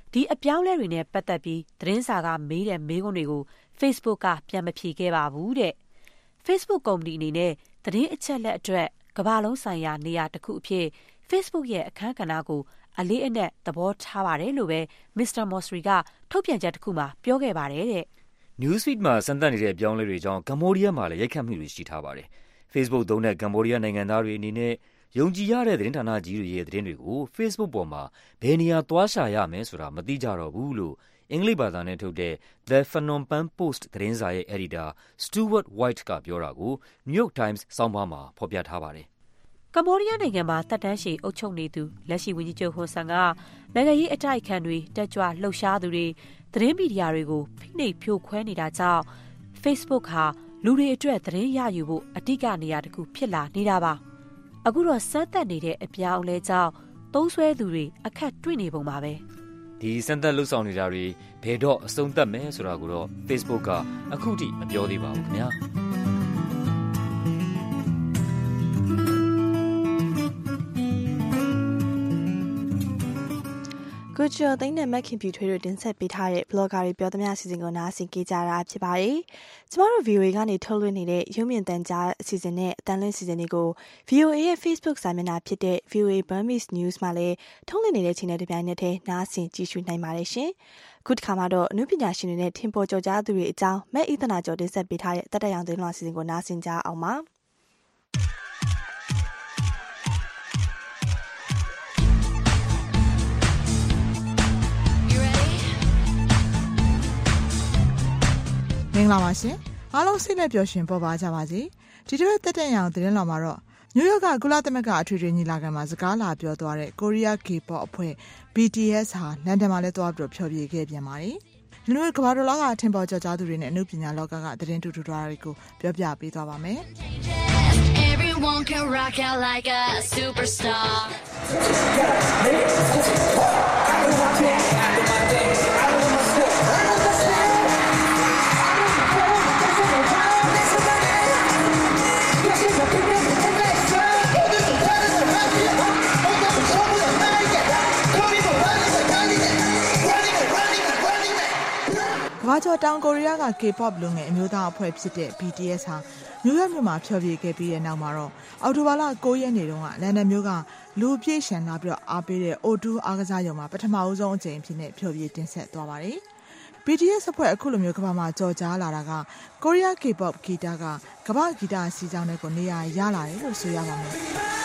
ဒီအပြောင်းလဲတွေနဲ့ပတ်သက်ပြီးသတင်းစာကမေးတဲ့မေးခွန်းတွေကို Facebook ကပြန်မဖြေခဲ့ပါဘူးတဲ့။ Facebook ကုမ္ပဏီအနေနဲ့သတင်းအချက်အလက်အတွက်ကမ္ဘာလုံးဆိုင်ရာနေရာတစ်ခုအဖြစ် Facebook ရဲ့အခန်းကဏ္ဍကိုအလေးအနက်သဘောထားပါတယ်လို့ပဲ Mr. Mosseri ကထုတ်ပြန်ချက်တစ်ခုမှာပြောခဲ့ပါတယ်တဲ့။ Newsfeed မှာစံတက်နေတဲ့အပြောင်းလဲတွေကြောင့်ကမ္ဘောဒီးယားမှာလည်းရိုက်ခတ်မှုတွေရှိထားပါတယ်။ Facebook သုံးတဲ့ကမ္ဘောဒီးယားနိုင်ငံသားတွေအနေနဲ့ယုံကြည်ရတဲ့သတင်းဌာနကြီးတွေရဲ့သတင်းတွေကို Facebook ပေါ်မှာဘယ်နေရာသွားရှာရမယ်ဆိုတာမသိကြတော့ဘူးလို့အင်္ဂလိပ်ဘာသာနဲ့ထုတ်တဲ့ The Phnom Penh Post သတင်းစာရဲ့ editor Stuart White ကပြောတာကို New York Times ဆောင်းပါးမှာဖော်ပြထားပါတယ်။ကမ္ဘောဒီးယားနိုင်ငံမှာတပ်တန်းရှည်အုပ်ချုပ်နေသူလက်ရှိဝန်ကြီးချုပ်ဟွန်ဆန်ကနိုင်ငံရေးအတိုက်အခံတွေတက်ကြွလှုပ်ရှားသူတွေသတင်းမီဒီယာတွေကိုဖိနှိပ်ဖြိုခွဲနေတာကြောင့် Facebook ဟာလူတွေအတွက်သတင်းရယူဖို့အဓိကနေရာတစ်ခုဖြစ်လာနေတာပါ။အခုတော့စမ်းသပ်နေတဲ့အပြောင်းအလဲကြောင့်သုံးစွဲသူတွေအခက်တွေ့နေပုံပါပဲ။ဒီစမ်းသပ်လှုပ်ဆောင်နေတာတွေဘယ်တော့အဆုံးသတ်မယ်ဆိုတာကိုတော့ Facebook ကအခုထိမပြောသေးပါဘူးခင်ဗျာ။ကိုကျော်သိန်းနဲ့မက်ခင်ပြူထွေးတို့တင်ဆက်ပေးထားတဲ့ blogger တွေပြောသမျှအစီအစဉ်ကိုနားဆင်ကြကြတာဖြစ်ပါတယ်။ကျမတို့ VOA ကနေထုတ်လွှင့်နေတဲ့ရုပ်မြင်သံကြားအစီအစဉ်နဲ့အတန်းလွှင့်အစီအစဉ်တွေကို VOA ရဲ့ Facebook စာမျက်နှာဖြစ်တဲ့ VOA Burmese News မှာလည်းထုတ်လွှင့်နေတဲ့ချိန်နဲ့တပြိုင်နက်တည်းနားဆင်ကြည့်ရှုနိုင်ပါတယ်ရှင်။ခုတစ်ခါမှာတော့အနုပညာရှင်တွေနဲ့ထင်ပေါ်ကျော်ကြားသူတွေအကြောင်းမက်ဣသနာကျော်တင်ဆက်ပေးထားတဲ့တတ်တရောင်သတင်းလွှင့်အစီအစဉ်ကိုနားဆင်ကြအောင်ပါ။မင်္ဂလာပါရှင်အားလုံးစိတ်နဲ့ပျော်ရွှင်ပေါ်ပါကြပါစေဒီတစ်ပတ်တက်တဲ့ရောင်သတင်းလွှာမှာတော့နယူးယောက်ကကုလသမဂ္ဂအထွေထွေညီလာခံမှာစကားလာပြောသွားတဲ့ကိုရီးယား K-pop အဖွဲ့ BTS ဟာလန်ဒန်မှာလည်းသွားပြီးဖျော်ဖြေခဲ့ပြန်ပါတယ်ဒီလိုကမ္ဘာတော်လောကအထင်ပေါ်ကျော်ကြားသူတွေနဲ့အမှုပညာလောကကသတင်းတူတူတာတွေကိုပြောပြပေးသွားပါမယ် Everyone can rock out like a superstarဘာကျော်တောင်ကိုရီးယားက K-pop လူငယ်အမျိုးသားအဖွဲ့ဖြစ်တဲ့ BTS ဟာနယူးယောက်မြို့မှာဖျော်ဖြေခဲ့ပြီးတဲ့နောက်မှာတော့အောက်တိုဘာလ9ရက်နေ့တုန်းကလန်ဒန်မြို့ကလူပြည့်ရှံလာပြီးတော့အားပေးတဲ့ O2 အားကစားရုံမှာပထမအဆုံးအကြိမ်ဖြစ်နေဖျော်ဖြေတင်ဆက်သွားပါတယ်။ BTS အဖွဲ့အခုလိုမျိုးကမ္ဘာမှာကြော်ကြားလာတာကကိုရီးယား K-pop ဂီတကကမ္ဘာဂီတစီးကြောင်းတွေကိုနေရာရလာတယ်လို့ဆိုရပါမယ်။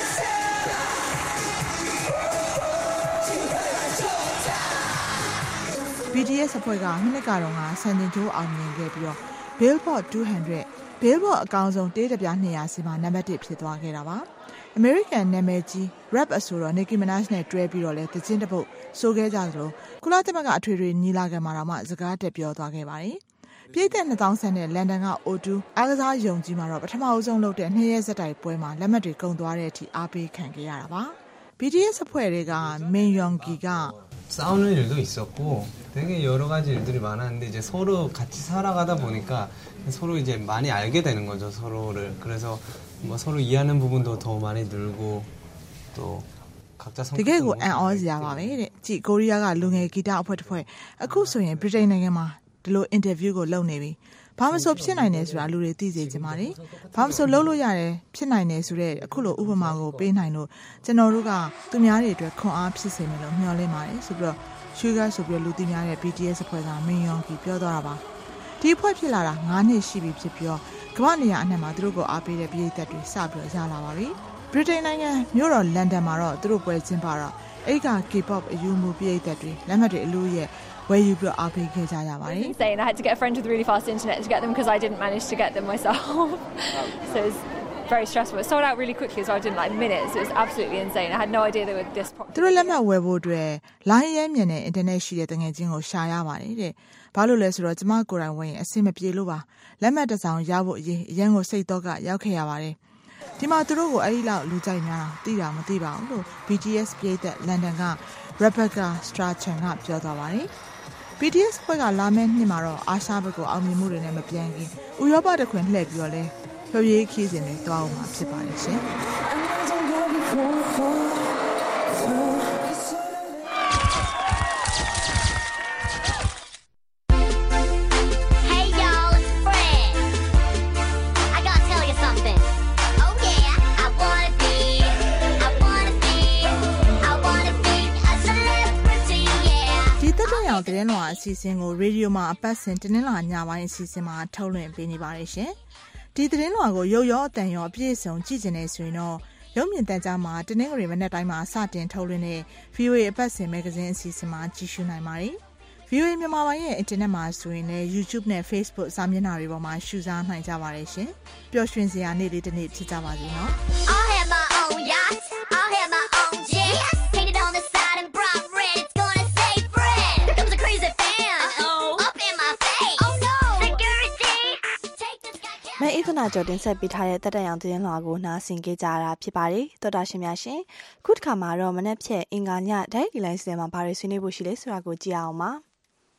BTS အဖွဲ့ကမိနစ်ကတော့စံချိန်ကျိုးအောင်မြင်ခဲ့ပြီးတော့ Billboard 200 Billboard အကောင်ဆုံးတေးတပြား200စီမှာနံပါတ်1ဖြစ်သွားခဲ့တာပါ။ American နာမည်ကြီး rap အဆိုတော် Nicki Minaj နဲ့တွဲပြီးတော့လဲသချင်းတစ်ပုဒ်ဆိုခဲ့ကြသလိုကုလသမဂ္ဂအထွေထွေညီလာခံမှာတော့မှစကားတက်ပြောသွားခဲ့ပါတယ်။ပြည်သက်2000ဆန်နဲ့လန်ဒန်က O2 အားကစားယုံကြီးမှာတော့ပထမအဆုံးလုပ်တဲ့2ရက်ဆက်တိုက်ပွဲမှာလက်မှတ်တွေကုန်သွားတဲ့အထိအားပေးခံခဲ့ရတာပါ။ BTS အဖွဲ့တွေက Min Yoongiက 싸우는 일도 있었고 되게 여러 가지 일들이 많았는데 이제 서로 같이 살아가다 보니까 서로 이제 많이 알게 되는 거죠 서로를 그래서 뭐 서로 이해하는 부분도 더 많이 늘고 또 각자 성격도 တကယ်ကိုအံ့ဩစရာပါပဲတဲ့ကြည့်ကိုရီးယားကလူငယ်ဂီတအဖွဲ့တစ်ဖွဲ့အခုဆိုရင်ဗြိတိန်နိုင်ငံမှာဒီလိုအင်တာဗျူးကိုလုပ်နေပြီဘာမဆိုဖြစ်နိုင်တယ်ဆိုတာလူတွေသိစေချင်ပါတယ်ဘာမဆိုလုပ်လို့ရတယ်ဖြစ်နိုင်တယ်ဆိုတဲ့အခုလိုဥပမာကိုပေးနိုင်လို့ကျွန်တော်တို့ကသူများတွေအတွက်ခွန်အားဖြစ်စေမယ်လို့မျှော်လင့်ပါတယ်ဆိုပြီးတော့ Sugar ဆိုပြီးလူသိများတဲ့ BTS အဖွဲ့က Min Yoongi ပြောသွားတာပါဒီအဖွဲ့ဖြစ်လာတာ9နှစ်ရှိပြီဖြစ်ပြီးတော့ကမ္ဘာနေရာအနှံ့မှာသူတို့ကိုအားပေးတဲ့ပြည်သက်တွေစပြီးရလာပါပြီဗြိတိန်နိုင်ငံမြို့တော်လန်ဒန်မှာတော့သူတို့ပွဲကျင်းပတော့အဲ့က K-pop အယူမှုပြည်သက်တွေလက်မှတ်တွေအလို့ရဲ့ဝယ်ယူပြီးအားပေးခဲ့ကြရပါတယ် Saying I had to get a friend with really fast internet to get them because I didn't manage to get them myself. So it's very stressful. It sold out really quickly as well, in like minutes. It was absolutely insane. I had no idea they were this popular. သူတို့လက်မှတ်ဝယ်ဖို့အတွက်လိုင်းရဲမြန်တဲ့ internet ရှိတဲ့တငယ်ချင်းကိုရှာရပါတယ်တဲ့။ဘာလို့လဲဆိုတော့ကျမကိုယ်တိုင်ဝင်အဆင်မပြေလို့ပါ။လက်မှတ်တစ်စောင်ရဖို့အရင်ကိုစိတ်တော့ကရောက်ခဲ့ရပါတယ်။ဒီမှာသူတို့ကိုအဲ့ဒီလောက်လူကြိုက်များတာသိတာမသိပါဘူးလို့ BTS ပြည်သက်လန်ဒန်က Rebecca Strachan ကပြောသွားပါတယ်။ BTS ဖွဲ့ကလာမယ့်နှစ်မှာတော့အာရှဘက်ကိုအောင်မြင်မှုတွေနဲ့မပြန်ခင်ဥရောပတခွင်လှည့်ပြီးတော့လဲဖျော်ဖြေခီးစဉ်တွေတွားအောင်မှာဖြစ်ပါတယ်ရှင်။ရောင်သတင်းလွှာအစီအစဉ်ကိုရေဒီယိုမှာအပတ်စဉ်တနင်္လာညပိုင်းအစီအစဉ်မှာထုတ်လွှင့်ပေးနေပါတယ်ရှင်။ဒီသတင်းလွှာကိုရုပ်ရောအသံရောအပြည့်အစုံကြည့်ကျင်နေဆိုရင်တော့ရုပ်မြင်သံကြားမှာတနင်္ဂနွေမနက်တိုင်းမှာစတင်ထုတ်လွှင့်တဲ့ VOA အပတ်စဉ်မဂ္ဂဇင်းအစီအစဉ်မှာကြည့်ရှုနိုင်ပါတယ်။ VOA မြန်မာပိုင်းရဲ့အင်တာနက်မှာဆိုရင်လည်း YouTube နဲ့ Facebook စာမျက်နှာတွေပေါ်မှာရှုစားနိုင်ကြပါတယ်ရှင်။ပျော်ရွှင်စရာနေ့လေးတစ်နေ့ဖြစ်ကြပါစေနော်။ I'll have my own yacht. I'll have my own jet. Painted on the side and bright red. It's gonna say friend. Here comes a crazy fan. Up in my face. Oh no. Security. Take this guy. မအေးခနာကျော်တင်ဆက်ပေးထားတဲ့တက်တန်ရောင်သတင်းလွှာကိုနားဆင်ကြကြရတာဖြစ်ပါတယ်။တော်တာရှင်များရှင်ခုတစ်ခါမှာတော့မနက်ဖြန်အင်္ဂါညဒိုင်ဒီလိုင်းစင်မှာဘာတွေဆွေးနွေးဖို့ရှိလဲဆိုတာကိုကြည့်အောင်ပါ။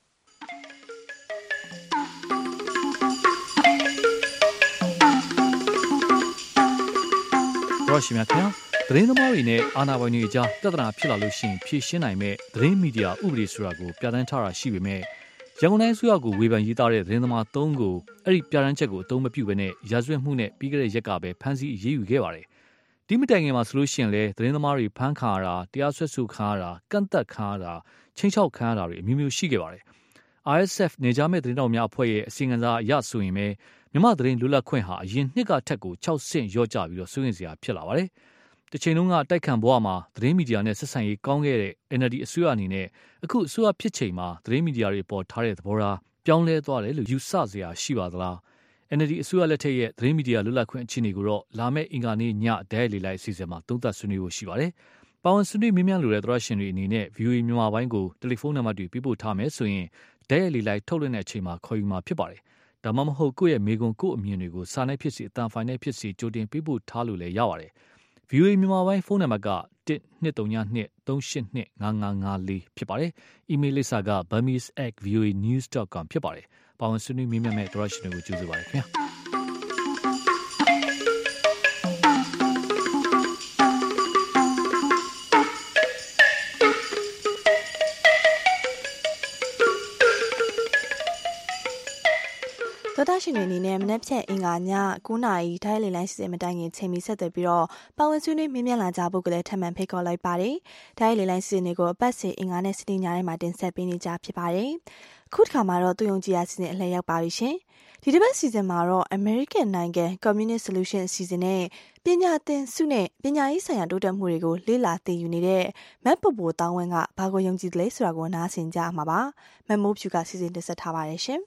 ရရှိမြခင်သတင်းသမားတွေနဲ့အာဏာပိုင်တွေကြားပြဿနာဖြစ်လာလို့ရှိရင်ဖြေရှင်းနိုင်မဲ့သတင်းမီဒီယာဥပဒေဆိုတာကိုပြဋ္ဌာန်းထားတာရှိပေမဲ့ရန်ကုန်တိုင်းအစိုးရကိုဝေဖန်ရေးသားတဲ့သတင်းသမား၃ကိုအဲ့ဒီပြဋ္ဌာန်းချက်ကိုအသုံးမပြုဘဲနဲ့ရာဇဝတ်မှုနဲ့ပြီးခဲ့တဲ့ရက်ကပဲဖမ်းဆီးအရေးယူခဲ့ပါတယ်။ဒီမတိုင်ခင်မှာဆိုလို့ရှိရင်လည်းသတင်းသမားတွေဖမ်းခံရတာတရားစွဲဆိုခံရတာကန့်သက်ခံရတာချင်းချောက်ခံရတာတွေအမျိုးမျိုးရှိခဲ့ပါတယ်။ RSF နေကြမဲ့သတင်းတော်များအဖွဲ့ရဲ့အစီအစဉ်အရဆိုရင်ပဲမြန်မာသတင်းလွတ်လပ်ခွင့်ဟာအရင်နှစ်ကထက်ကို6ဆင့်ရော့ကျပြီးတော့စိုးရိမ်စရာဖြစ်လာပါတယ်။တစ်ချိန်လုံးကတိုက်ခံဘဝမှာသတင်းမီဒီယာနဲ့ဆက်ဆံရေးကောင်းခဲ့တဲ့ NLD အစိုးရအနေနဲ့အခုအစိုးရဖြစ်ချိန်မှာသတင်းမီဒီယာတွေပေါ်ထားတဲ့သဘောထားပြောင်းလဲသွားတယ်လို့ယူဆစရာရှိပါသလား။ NLD အစိုးရလက်ထက်ရဲ့သတင်းမီဒီယာလွတ်လပ်ခွင့်အခြေအနေကိုတော့လာမယ့်အင်္ဂါနေ့ညဒဲလေလိုက်အစီအစဉ်မှာသုံးသပ်ဆွေးနွေးဖို့ရှိပါတယ်။ပါဝင်ဆွေးနွေးမြင်းမြန်းလိုတဲ့သရရှင်တွေအနေနဲ့ VOA မြန်မာပိုင်းကိုတယ်လီဖုန်းနံပါတ်တွေပေးပို့ထားမယ်ဆိုရင်ဒဲလေလိုက်ထုတ်လွှင့်တဲ့အချိန်မှာခေါ်ယူမှာဖြစ်ပါတယ်။ဒါမှမဟုတ်ကိုယ့်ရဲ့မိဂုံကိုယ့်အမြင်တွေကိုစာနဲ့ဖြစ်စီအတန်ဖိုင်နဲ့ဖြစ်စီကြိုတင်ပေးပို့ထားလို့လည်းရပါတယ်။ VOA မြန်မာပိုင်းဖုန်းနံပါတ်က12323882554ဖြစ်ပါတယ်။ အီးမေးလ်လိပ်စာက burmese@voanews.com ဖြစ်ပါတယ်။ပါဝင်ဆွေးနွေးမြင်းမြတ်မဲ့သရရှင်တွေကိုကြိုဆိုပါရခင်ဗျာ။သောတာရှင်တွေအနေနဲ့မနက်ဖြန်အင်္ဂါည9:00နာရီဒိုင်လေလိုင်းစီစဉ်မတိုင်ခင်ချိန်မီဆက်သွယ်ပြီးတော့ပါဝင်ဆွေးနွေးမြင်းမြတ်လာကြဖို့ကလည်းထပ်မံဖိတ်ခေါ်လိုက်ပါတယ်။ဒိုင်လေလိုင်းစီစဉ်တွေကိုအပတ်စဉ်အင်္ဂါနဲ့စနေညတိုင်းမှာတင်ဆက်ပေးနေကြဖြစ်ပါတယ်။ခုတစ်ခါမှာတော့သူယုံကြည်ရာစီစဉ်အလှည့်ရောက်ပါပြီရှင်။ဒီတစ်ပတ်စီစဉ်မှာတော့ American နိုင်ငံ Communist Solution အစီအစဉ်နဲ့ပညာသင်စုနဲ့ပညာရေးဆိုင်ရာတိုးတက်မှုတွေကိုလေ့လာသင်ယူနေတဲ့မတ်ပပိုတောင်းဝင်းကဘာကိုယုံကြည်တယ်လဲဆိုတာကိုနားဆင်ကြမှာပါ။မမိုးဖြူကစီစဉ်တင်ဆက်ထားပါတယ်ရှင်။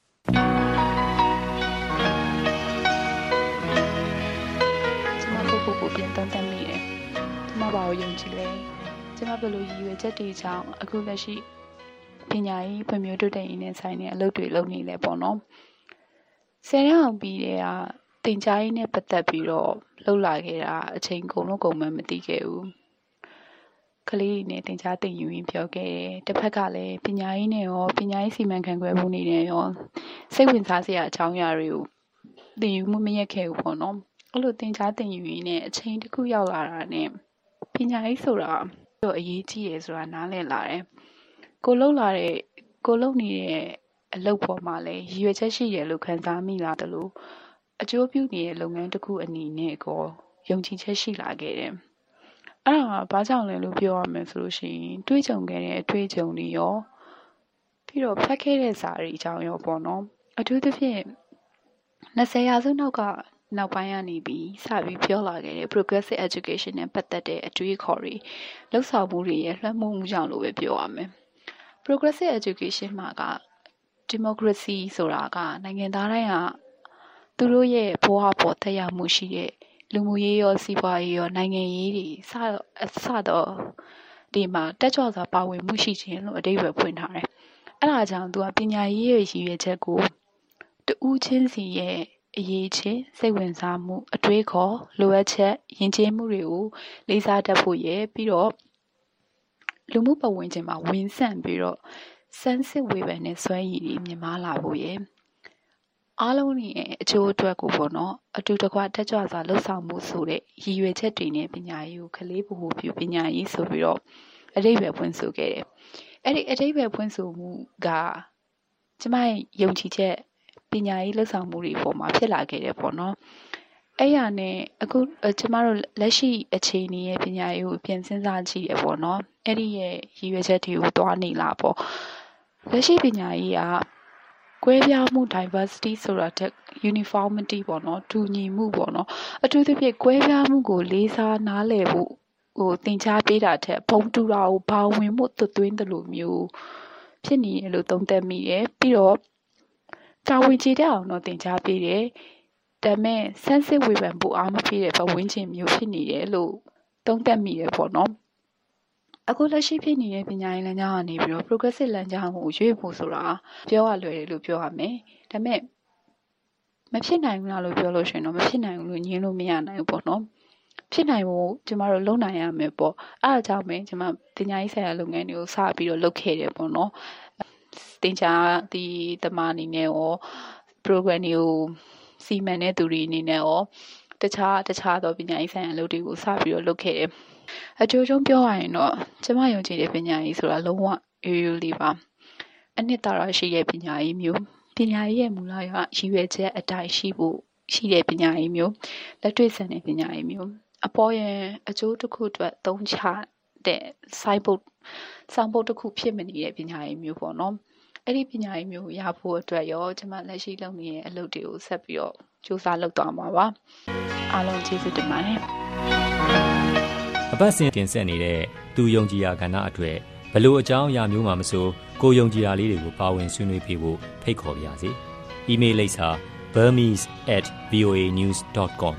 ပို့ပြန်တန်းတန်းမိတယ်။ကျမဘာကိုယုံကြည်လဲ။ကျမဘယ်လိုရည်ရွယ်ချက်တွေကြောင့်အခုလက်ရှိပညာရေးဖွံ့ဖြိုးတိုးတက်ရေးနဲ့ဆိုင်တဲ့အလုပ်တွေလုပ်နေလဲပေါ့နော်။ဆယ်တန်းအောင်ပြီးတဲ့သင်ကြားရေးနဲ့ပတ်သက်ပြီးတော့လှုပ်လာခဲ့တာအချိန်ကုန်လို့ကုန်မှမသိခဲ့ဘူး။ကလေးတွေနဲ့သင်ကြားသင်ယူရင်းပြောခဲ့တယ်။တစ်ဖက်ကလည်းပညာရေးနဲ့ရောပညာရေးစီမံခန့်ခွဲမှုနေနဲ့ရောစိတ်ဝင်စားစရာအကြောင်းအရာတွေကိုသင်ယူမှုမရက်ခဲ့ဘူးပေါ့နော်။အဲ့လိုသင်ကြားသင်ယူရင်းနဲ့အချိန်တစ်ခုရောက်လာတာနဲ့ပညာရေးဆိုတာတော့အရေးကြီးရယ်ဆိုတာနားလည်လာတယ်။ကိုလုပ်နေတဲ့အလုပ်ပေါ်မှာလည်းရည်ရွယ်ချက်ရှိရလို့ခံစားမိလာတယ်လို့အကျိုးပြုနေတဲ့လုပ်ငန်းတစ်ခုအနေနဲ့ကိုယုံကြည်ချက်ရှိလာခဲ့တယ်။အဲ့ဒါဘာကြောင့်လဲလို့ပြောရမယ်ဆိုလို့ရှိရင်တွေးကြုံခဲ့တဲ့အတွေ့အကြုံတွေရောပြီးတော့ဖတ်ခဲ့တဲ့စာတွေအကြောင်းရောပေါ့နော်။အထူးသဖြင့်20ရာစုနောက်ပိုင်းကနေပြီးစပြီးပြောလာခဲ့တဲ့ progressive education နဲ့ပတ်သက်တဲ့အတွေးခေါ်တွေလှုပ်ဆောင်မှုတွေရဲ့လွှမ်းမိုးမှုကြောင့်လို့ပဲပြောရမယ်။ progressive education မှာက democracy ဆိုတာကနိုင်ငံသားတိုင်းကသူတို့ရဲ့ဘဝပေါ်သက်ရောက်မှုရှိတဲ့လူမှုရေးရောစီးပွားရေးရောနိုင်ငံရေးတွေစတော့ဒီမှာတက်ကြွစွာပါဝင်မှုရှိခြင်းလို့အဓိပ္ပာယ်ဖွင့်ထားတယ်။အဲ့ဒါကြောင့်သူကပညာရေးရဲ့ရည်ရွယ်ချက်ကိုတူးချင်းစီရဲ့အရေးချင်းစိတ်ဝင်စားမှုအတွေးခေါ်လိုအပ်ချက်ယဉ်ကျေးမှုတွေကိုလေးစားတတ်ဖို့ရယ်ပြီးတော့လူမှုပတ်ဝန်းကျင်မှာဝင်ဆန့်ပြီးတော့စမ်းစစ်ဝေဖန်တဲ့စွမ်းရည်တွေမြင့်မားလာဖို့ရယ်အားလုံးရဲ့အကျိုးအတွက်ကိုပေါ့နော်အတူတကွတက်ကြွစွာလှုပ်ဆောင်မှုဆိုတဲ့ရည်ရွယ်ချက်တွေနဲ့ပညာရေးကိုခလေးဗဟုပြုပညာရေးဆိုပြီးတော့အဓိပ္ပာယ်ဖွင့်ဆိုခဲ့တယ်။အဲ့ဒီအဓိပ္ပာယ်ဖွင့်ဆိုမှုကကျမရဲ့ယုံကြည်ချက်ပညာရေးလှုပ်ဆောင်မှုတွေပေါ်မှာဖြစ်လာခဲ့တယ်ပေါ့နော်။အဲ့ရနဲ့အခုကျမတို့လက်ရှိအခြေအနေရဲ့ပညာရေးကိုပြန်စဉ်းစားကြည့်ရပေါ့နော်။အဲ့ဒီရဲ့ရည်ရွယ်ချက်တွေကိုတွားနေလားပေါ့။လက်ရှိပညာရေးကကွဲပြားမှု diversity ဆိုတာတဲ့ uniformity ပေါ့နော်တူညီမှုပေါ့နော်အထူးသဖြင့်ကွဲပြားမှုကိုလေးစားနားလည်ဖို့သင်ကြားပေးတာထက်ဘုံတူတာကိုဘာဝင်မှုသွင်းတယ်လို့မျိုးဖြစ်နေတယ်လို့သုံးသပ်မိတယ်ပြီးတော့တာဝန်ကျေတဲ့အောင်တော့သင်ကြားပေးတယ်ဒါပေမဲ့ဆန်းစစ်ဝေဖန်ဖို့အားမပေးတဲ့ဘဝင်းချင်းမျိုးဖြစ်နေတယ်လို့သုံးသပ်မိတယ်ပေါ့နော်အခုလက်ရှိဖြစ်နေတဲ့ပညာရေးလမ်းကြောင်းကနေပြီးတော့ progressive လမ်းကြောင်းကိုရွေ့ဖို့ဆိုတာပြောရလွယ်တယ်လို့ပြောရမယ်ဒါပေမဲ့မဖြစ်နိုင်ဘူးလားလို့ပြောလို့ရှိရင်တော့မဖြစ်နိုင်ဘူးလို့ညင်းလို့မရနိုင်ဘူးပေါ့နော်ဖြစ်နိုင်ဖို့ကျမတို့လုပ်နိုင်ရမယ်ပေါ့အဲ့ဒါကြောင့်ပဲကျမပညာရေးဆိုင်ရာလုပ်ငန်းတွေကိုစပြီးတော့လုပ်ခဲ့တယ်ပေါ့နော်သင်ကြားဒီတမအနေနဲ့ရော program တွေကိုစီမံတဲ့သူတွေအနေနဲ့ရောတခြားသောပညာရေးဆိုင်ရာလုပ်တွေကိုစပြီးတော့လုပ်ခဲ့တယ်အကျိုးဆုံးပြောရရင်တော့ကျမယုံကြည်တဲ့ပညာရေးဆိုတာလုံးဝရိုးရိုးလေးပါအနှစ်သာရရှိတဲ့ပညာရေးမျိုးပညာရေးရဲ့မူလရည်ရွယ်ချက်အတိုင်းရှိဖို့ရှိတဲ့ပညာရေးမျိုးလက်တွေ့ဆန်တဲ့ပညာရေးမျိုးအပေါ်ရဲ့အကျိုးတစ်ခုအတွက်သုံးချတဲ့စိုင်းပုတ်တစ်ခုဖြစ်မနေတဲ့ပညာရေးမျိုးပေါ့နော်အဲ့ဒီပညာရေးမျိုးရဖို့အတွက်ရောကျမလက်ရှိလုပ်နေတဲ့အလုပ်တွေကိုဆက်ပြီးတော့စူးစမ်းလုပ်သွားမှာပါအားလုံးကျေးဇူးတင်ပါတယ်အပတ်စဉ်တင်ဆက်နေတဲ့သူယုံကြည်ရာကဏ္ဍအတွက်ဘလို့အကြောင်းအရာမျိုးမှမဆိုကိုယုံကြည်ရာလေးတွေကိုပါဝင်ဆွေးနွေးပေးဖို့ဖိတ်ခေါ်ပါရစေ။ email လိပ်စာ burmese@voanews.com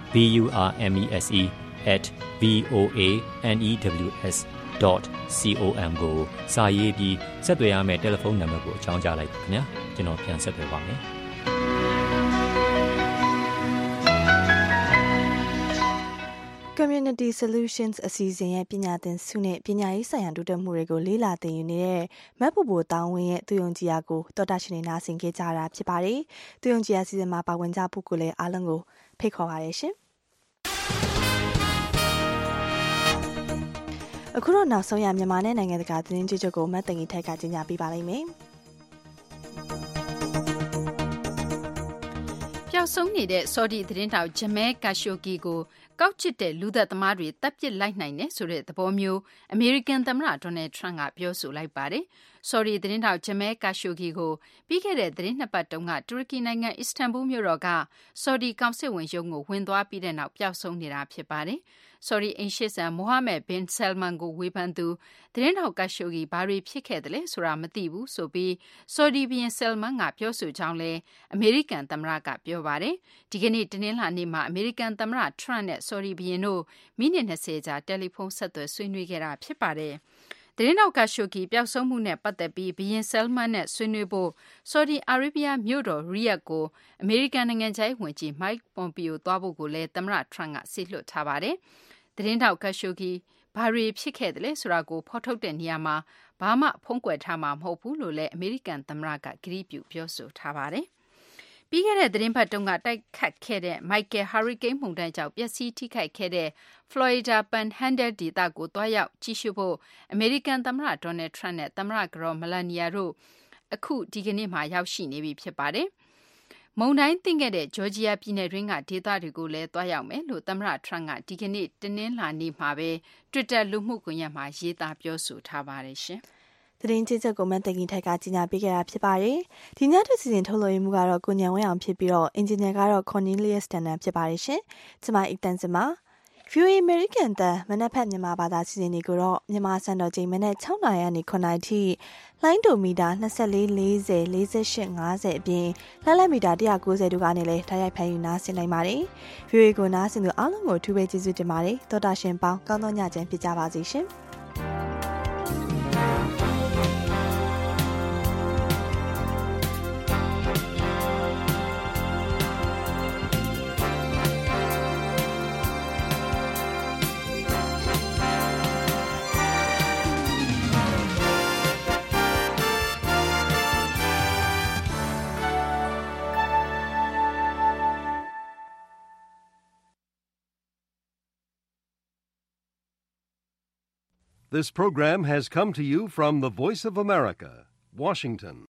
burmese@voanews.com ကိုစာရေးပြီးဆက်သွယ်ရမယ့်တယ်လီဖုန်းနံပါတ်ကိုအကြောင်းကြားလိုက်ပါခင်ဗျာ။ကျွန်တော်ပြန်ဆက်သွယ်ပါမယ်။ Community Solutions အစီအစဉ်ရဲ့ပညာသင်ဆုနဲ့ပညာရေးဆိုင်ရာတိုးတက်မှုတွေကိုလေ့လာသင်ယူနေတဲ့မတ်ပူပူတောင်းဝင်းရဲ့သူယုံကြည်ရာကိုတော်တာရှင်နေနာဆင်ခဲ့ကြတာဖြစ်ပါတယ်။သူယုံကြည်ရာစီစဉ်မှာပါဝင်ကြဖို့ကိုလည်းအားလုံးကိုဖိတ်ခေါ်ပါရရှင်။အခုတော့နောက်ဆုံးရမြန်မာနဲ့နိုင်ငံတကာသတင်းကြိုးကိုမတ်တင်ကြီးထိုက်ကကြီးညာပေးပါလိမ့်မယ်။ပျောက်ဆုံးနေတဲ့ဆော်ဒီသတင်းတောက်ဂျမဲကာရှိုဂီကိုကောက်ချစ်တဲ့လူသက်သမားတွေတပ်ပစ်လိုက်နိုင်တယ်ဆိုတဲ့သဘောမျိုးအမေရိကန်သမ္မတဒေါ်နယ်ထရန့်ကပြောဆိုလိုက်ပါတယ်။ဆော်ဒီသတင်းတောက်ဂျမဲကာရှိုဂီကိုပြီးခဲ့တဲ့သတင်း2ပတ်တုန်းကတူရကီနိုင်ငံအစ္စတန်ဘူလ်မြို့တော်ကဆော်ဒီကောင်စစ်ဝင်ရုံးကိုဝင်သွားပြီးတဲ့နောက်ပျောက်ဆုံးနေတာဖြစ်ပါတယ်။ဆော်ဒီအိမ်ရှေ့ဆန်မိုဟာမက်ဘင်ဆယ်မန်ကိုဝေဖန်သူသတင်းတောက်ကာရှိုဂီဘာတွေဖြစ်ခဲ့တယ်လဲဆိုတာမသိဘူးဆိုပြီးဆော်ဒီဘီရင်ဆယ်မန်ကပြောဆိုကြောင်းလဲအမေရိကန်သမ္မတကပြောပါတယ်။ဒီကနေ့တနင်္လာနေ့မှာအမေရိကန်သမ္မတထရန့်နဲ့ဆော်ဒီဘီရင်တို့မိနစ်20ကြာတယ်လီဖုန်းဆက်သွယ်ဆွေးနွေးခဲ့တာဖြစ်ပါတယ်။သတင်းတောက်ကရှိုဂီပျောက်ဆုံးမှုနဲ့ပတ်သက်ပြီးဘီရင်ဆယ်မန်နဲ့ဆွေးနွေးဖို့ဆော်ဒီအာရေးဗျမြို့တော်ရီယက်ကိုအမေရိကန်နိုင်ငံခြားရေးဝန်ကြီးမိုက်ပွန်ပီယိုသွားဖို့ကိုလည်းသမ္မတထရန့်ကဆီလွှတ်ထားပါတယ်။သတင်းတောက်ကရှိုဂီဘာတွေဖြစ်ခဲ့တယ်လဲဆိုတာကိုဖော်ထုတ်တဲ့နေရာမှာဘာမှဖုံးကွယ်ထားမှာမဟုတ်ဘူးလို့လည်းအမေရိကန်သမ္မတကကတိပြုပြောဆိုထားပါတယ်။ပြီးခဲ့တဲ့သတင်းပတ်တုန်းကတိုက်ခတ်ခဲ့တဲ့မိုက်ကယ်ဟာရီကိန်းမုန်တိုင်းကြောင့်ပျက်စီးထိခိုက်ခဲ့တဲ့ဖလော်ရီဒါပန်ဟန်ဒယ်ဒေသကိုတွားရောက်ကြည့်ရှုဖို့အမေရိကန်သမ္မတဒေါ်နယ်ထရန့်နဲ့သမ္မတကတော်မလာနီယာတို့အခုဒီကနေ့မှရောက်ရှိနေပြီဖြစ်ပါတယ်။မုန်တိုင်းသင့်ခဲ့တဲ့ဂျော်ဂျီယာပြည်နယ်တွင်းကဒေသတွေကိုလည်းတွားရောက်မယ်လို့သမ္မတထရန့်ကဒီကနေ့တနင်္လာနေ့မှာပဲ Twitter လူမှုကွန်ရက်မှာရေးသားပြောဆိုထားပါတယ်ရှင်။သတင်းကြေးချက်ကိုမန်တင်ကြီးထိုက်ကကြီးညာပေးခဲ့တာဖြစ်ပါတယ်။ဒီညတွင်စီစဉ်ထုတ်လွှင့်မှုကတော့ကိုညံဝင်းအောင်ဖြစ်ပြီးတော့အင်ဂျင်နီယာကတော့ Cornelius Tanner ဖြစ်ပါတယ်ရှင်။ကျွန်မအီတန်စင်ပါVOA American တန်မနက်ဖက်မြန်မာဘာသာစီစဉ်တွေကိုတော့မြန်မာစံတော်ချိန်မနက်6နာရီကနေ9နာရီထိလိုင်းဒိုမီတာ24 40 48 50အပြင်လှလက်မီတာ190တို့ကနေလည်းတိုက်ရိုက်ဖန်ယူနားဆင်နိုင်ပါတယ်။ VOA ကိုနားဆင်သူအားလုံးကိုထူးပဲကျေးဇူးတင်ပါတယ်။တော်တာရှင်ပေါင်းကောင်းသောညချမ်းဖြစ်ကြပါစေရှင်။ This program has come to you from the Voice of America, Washington.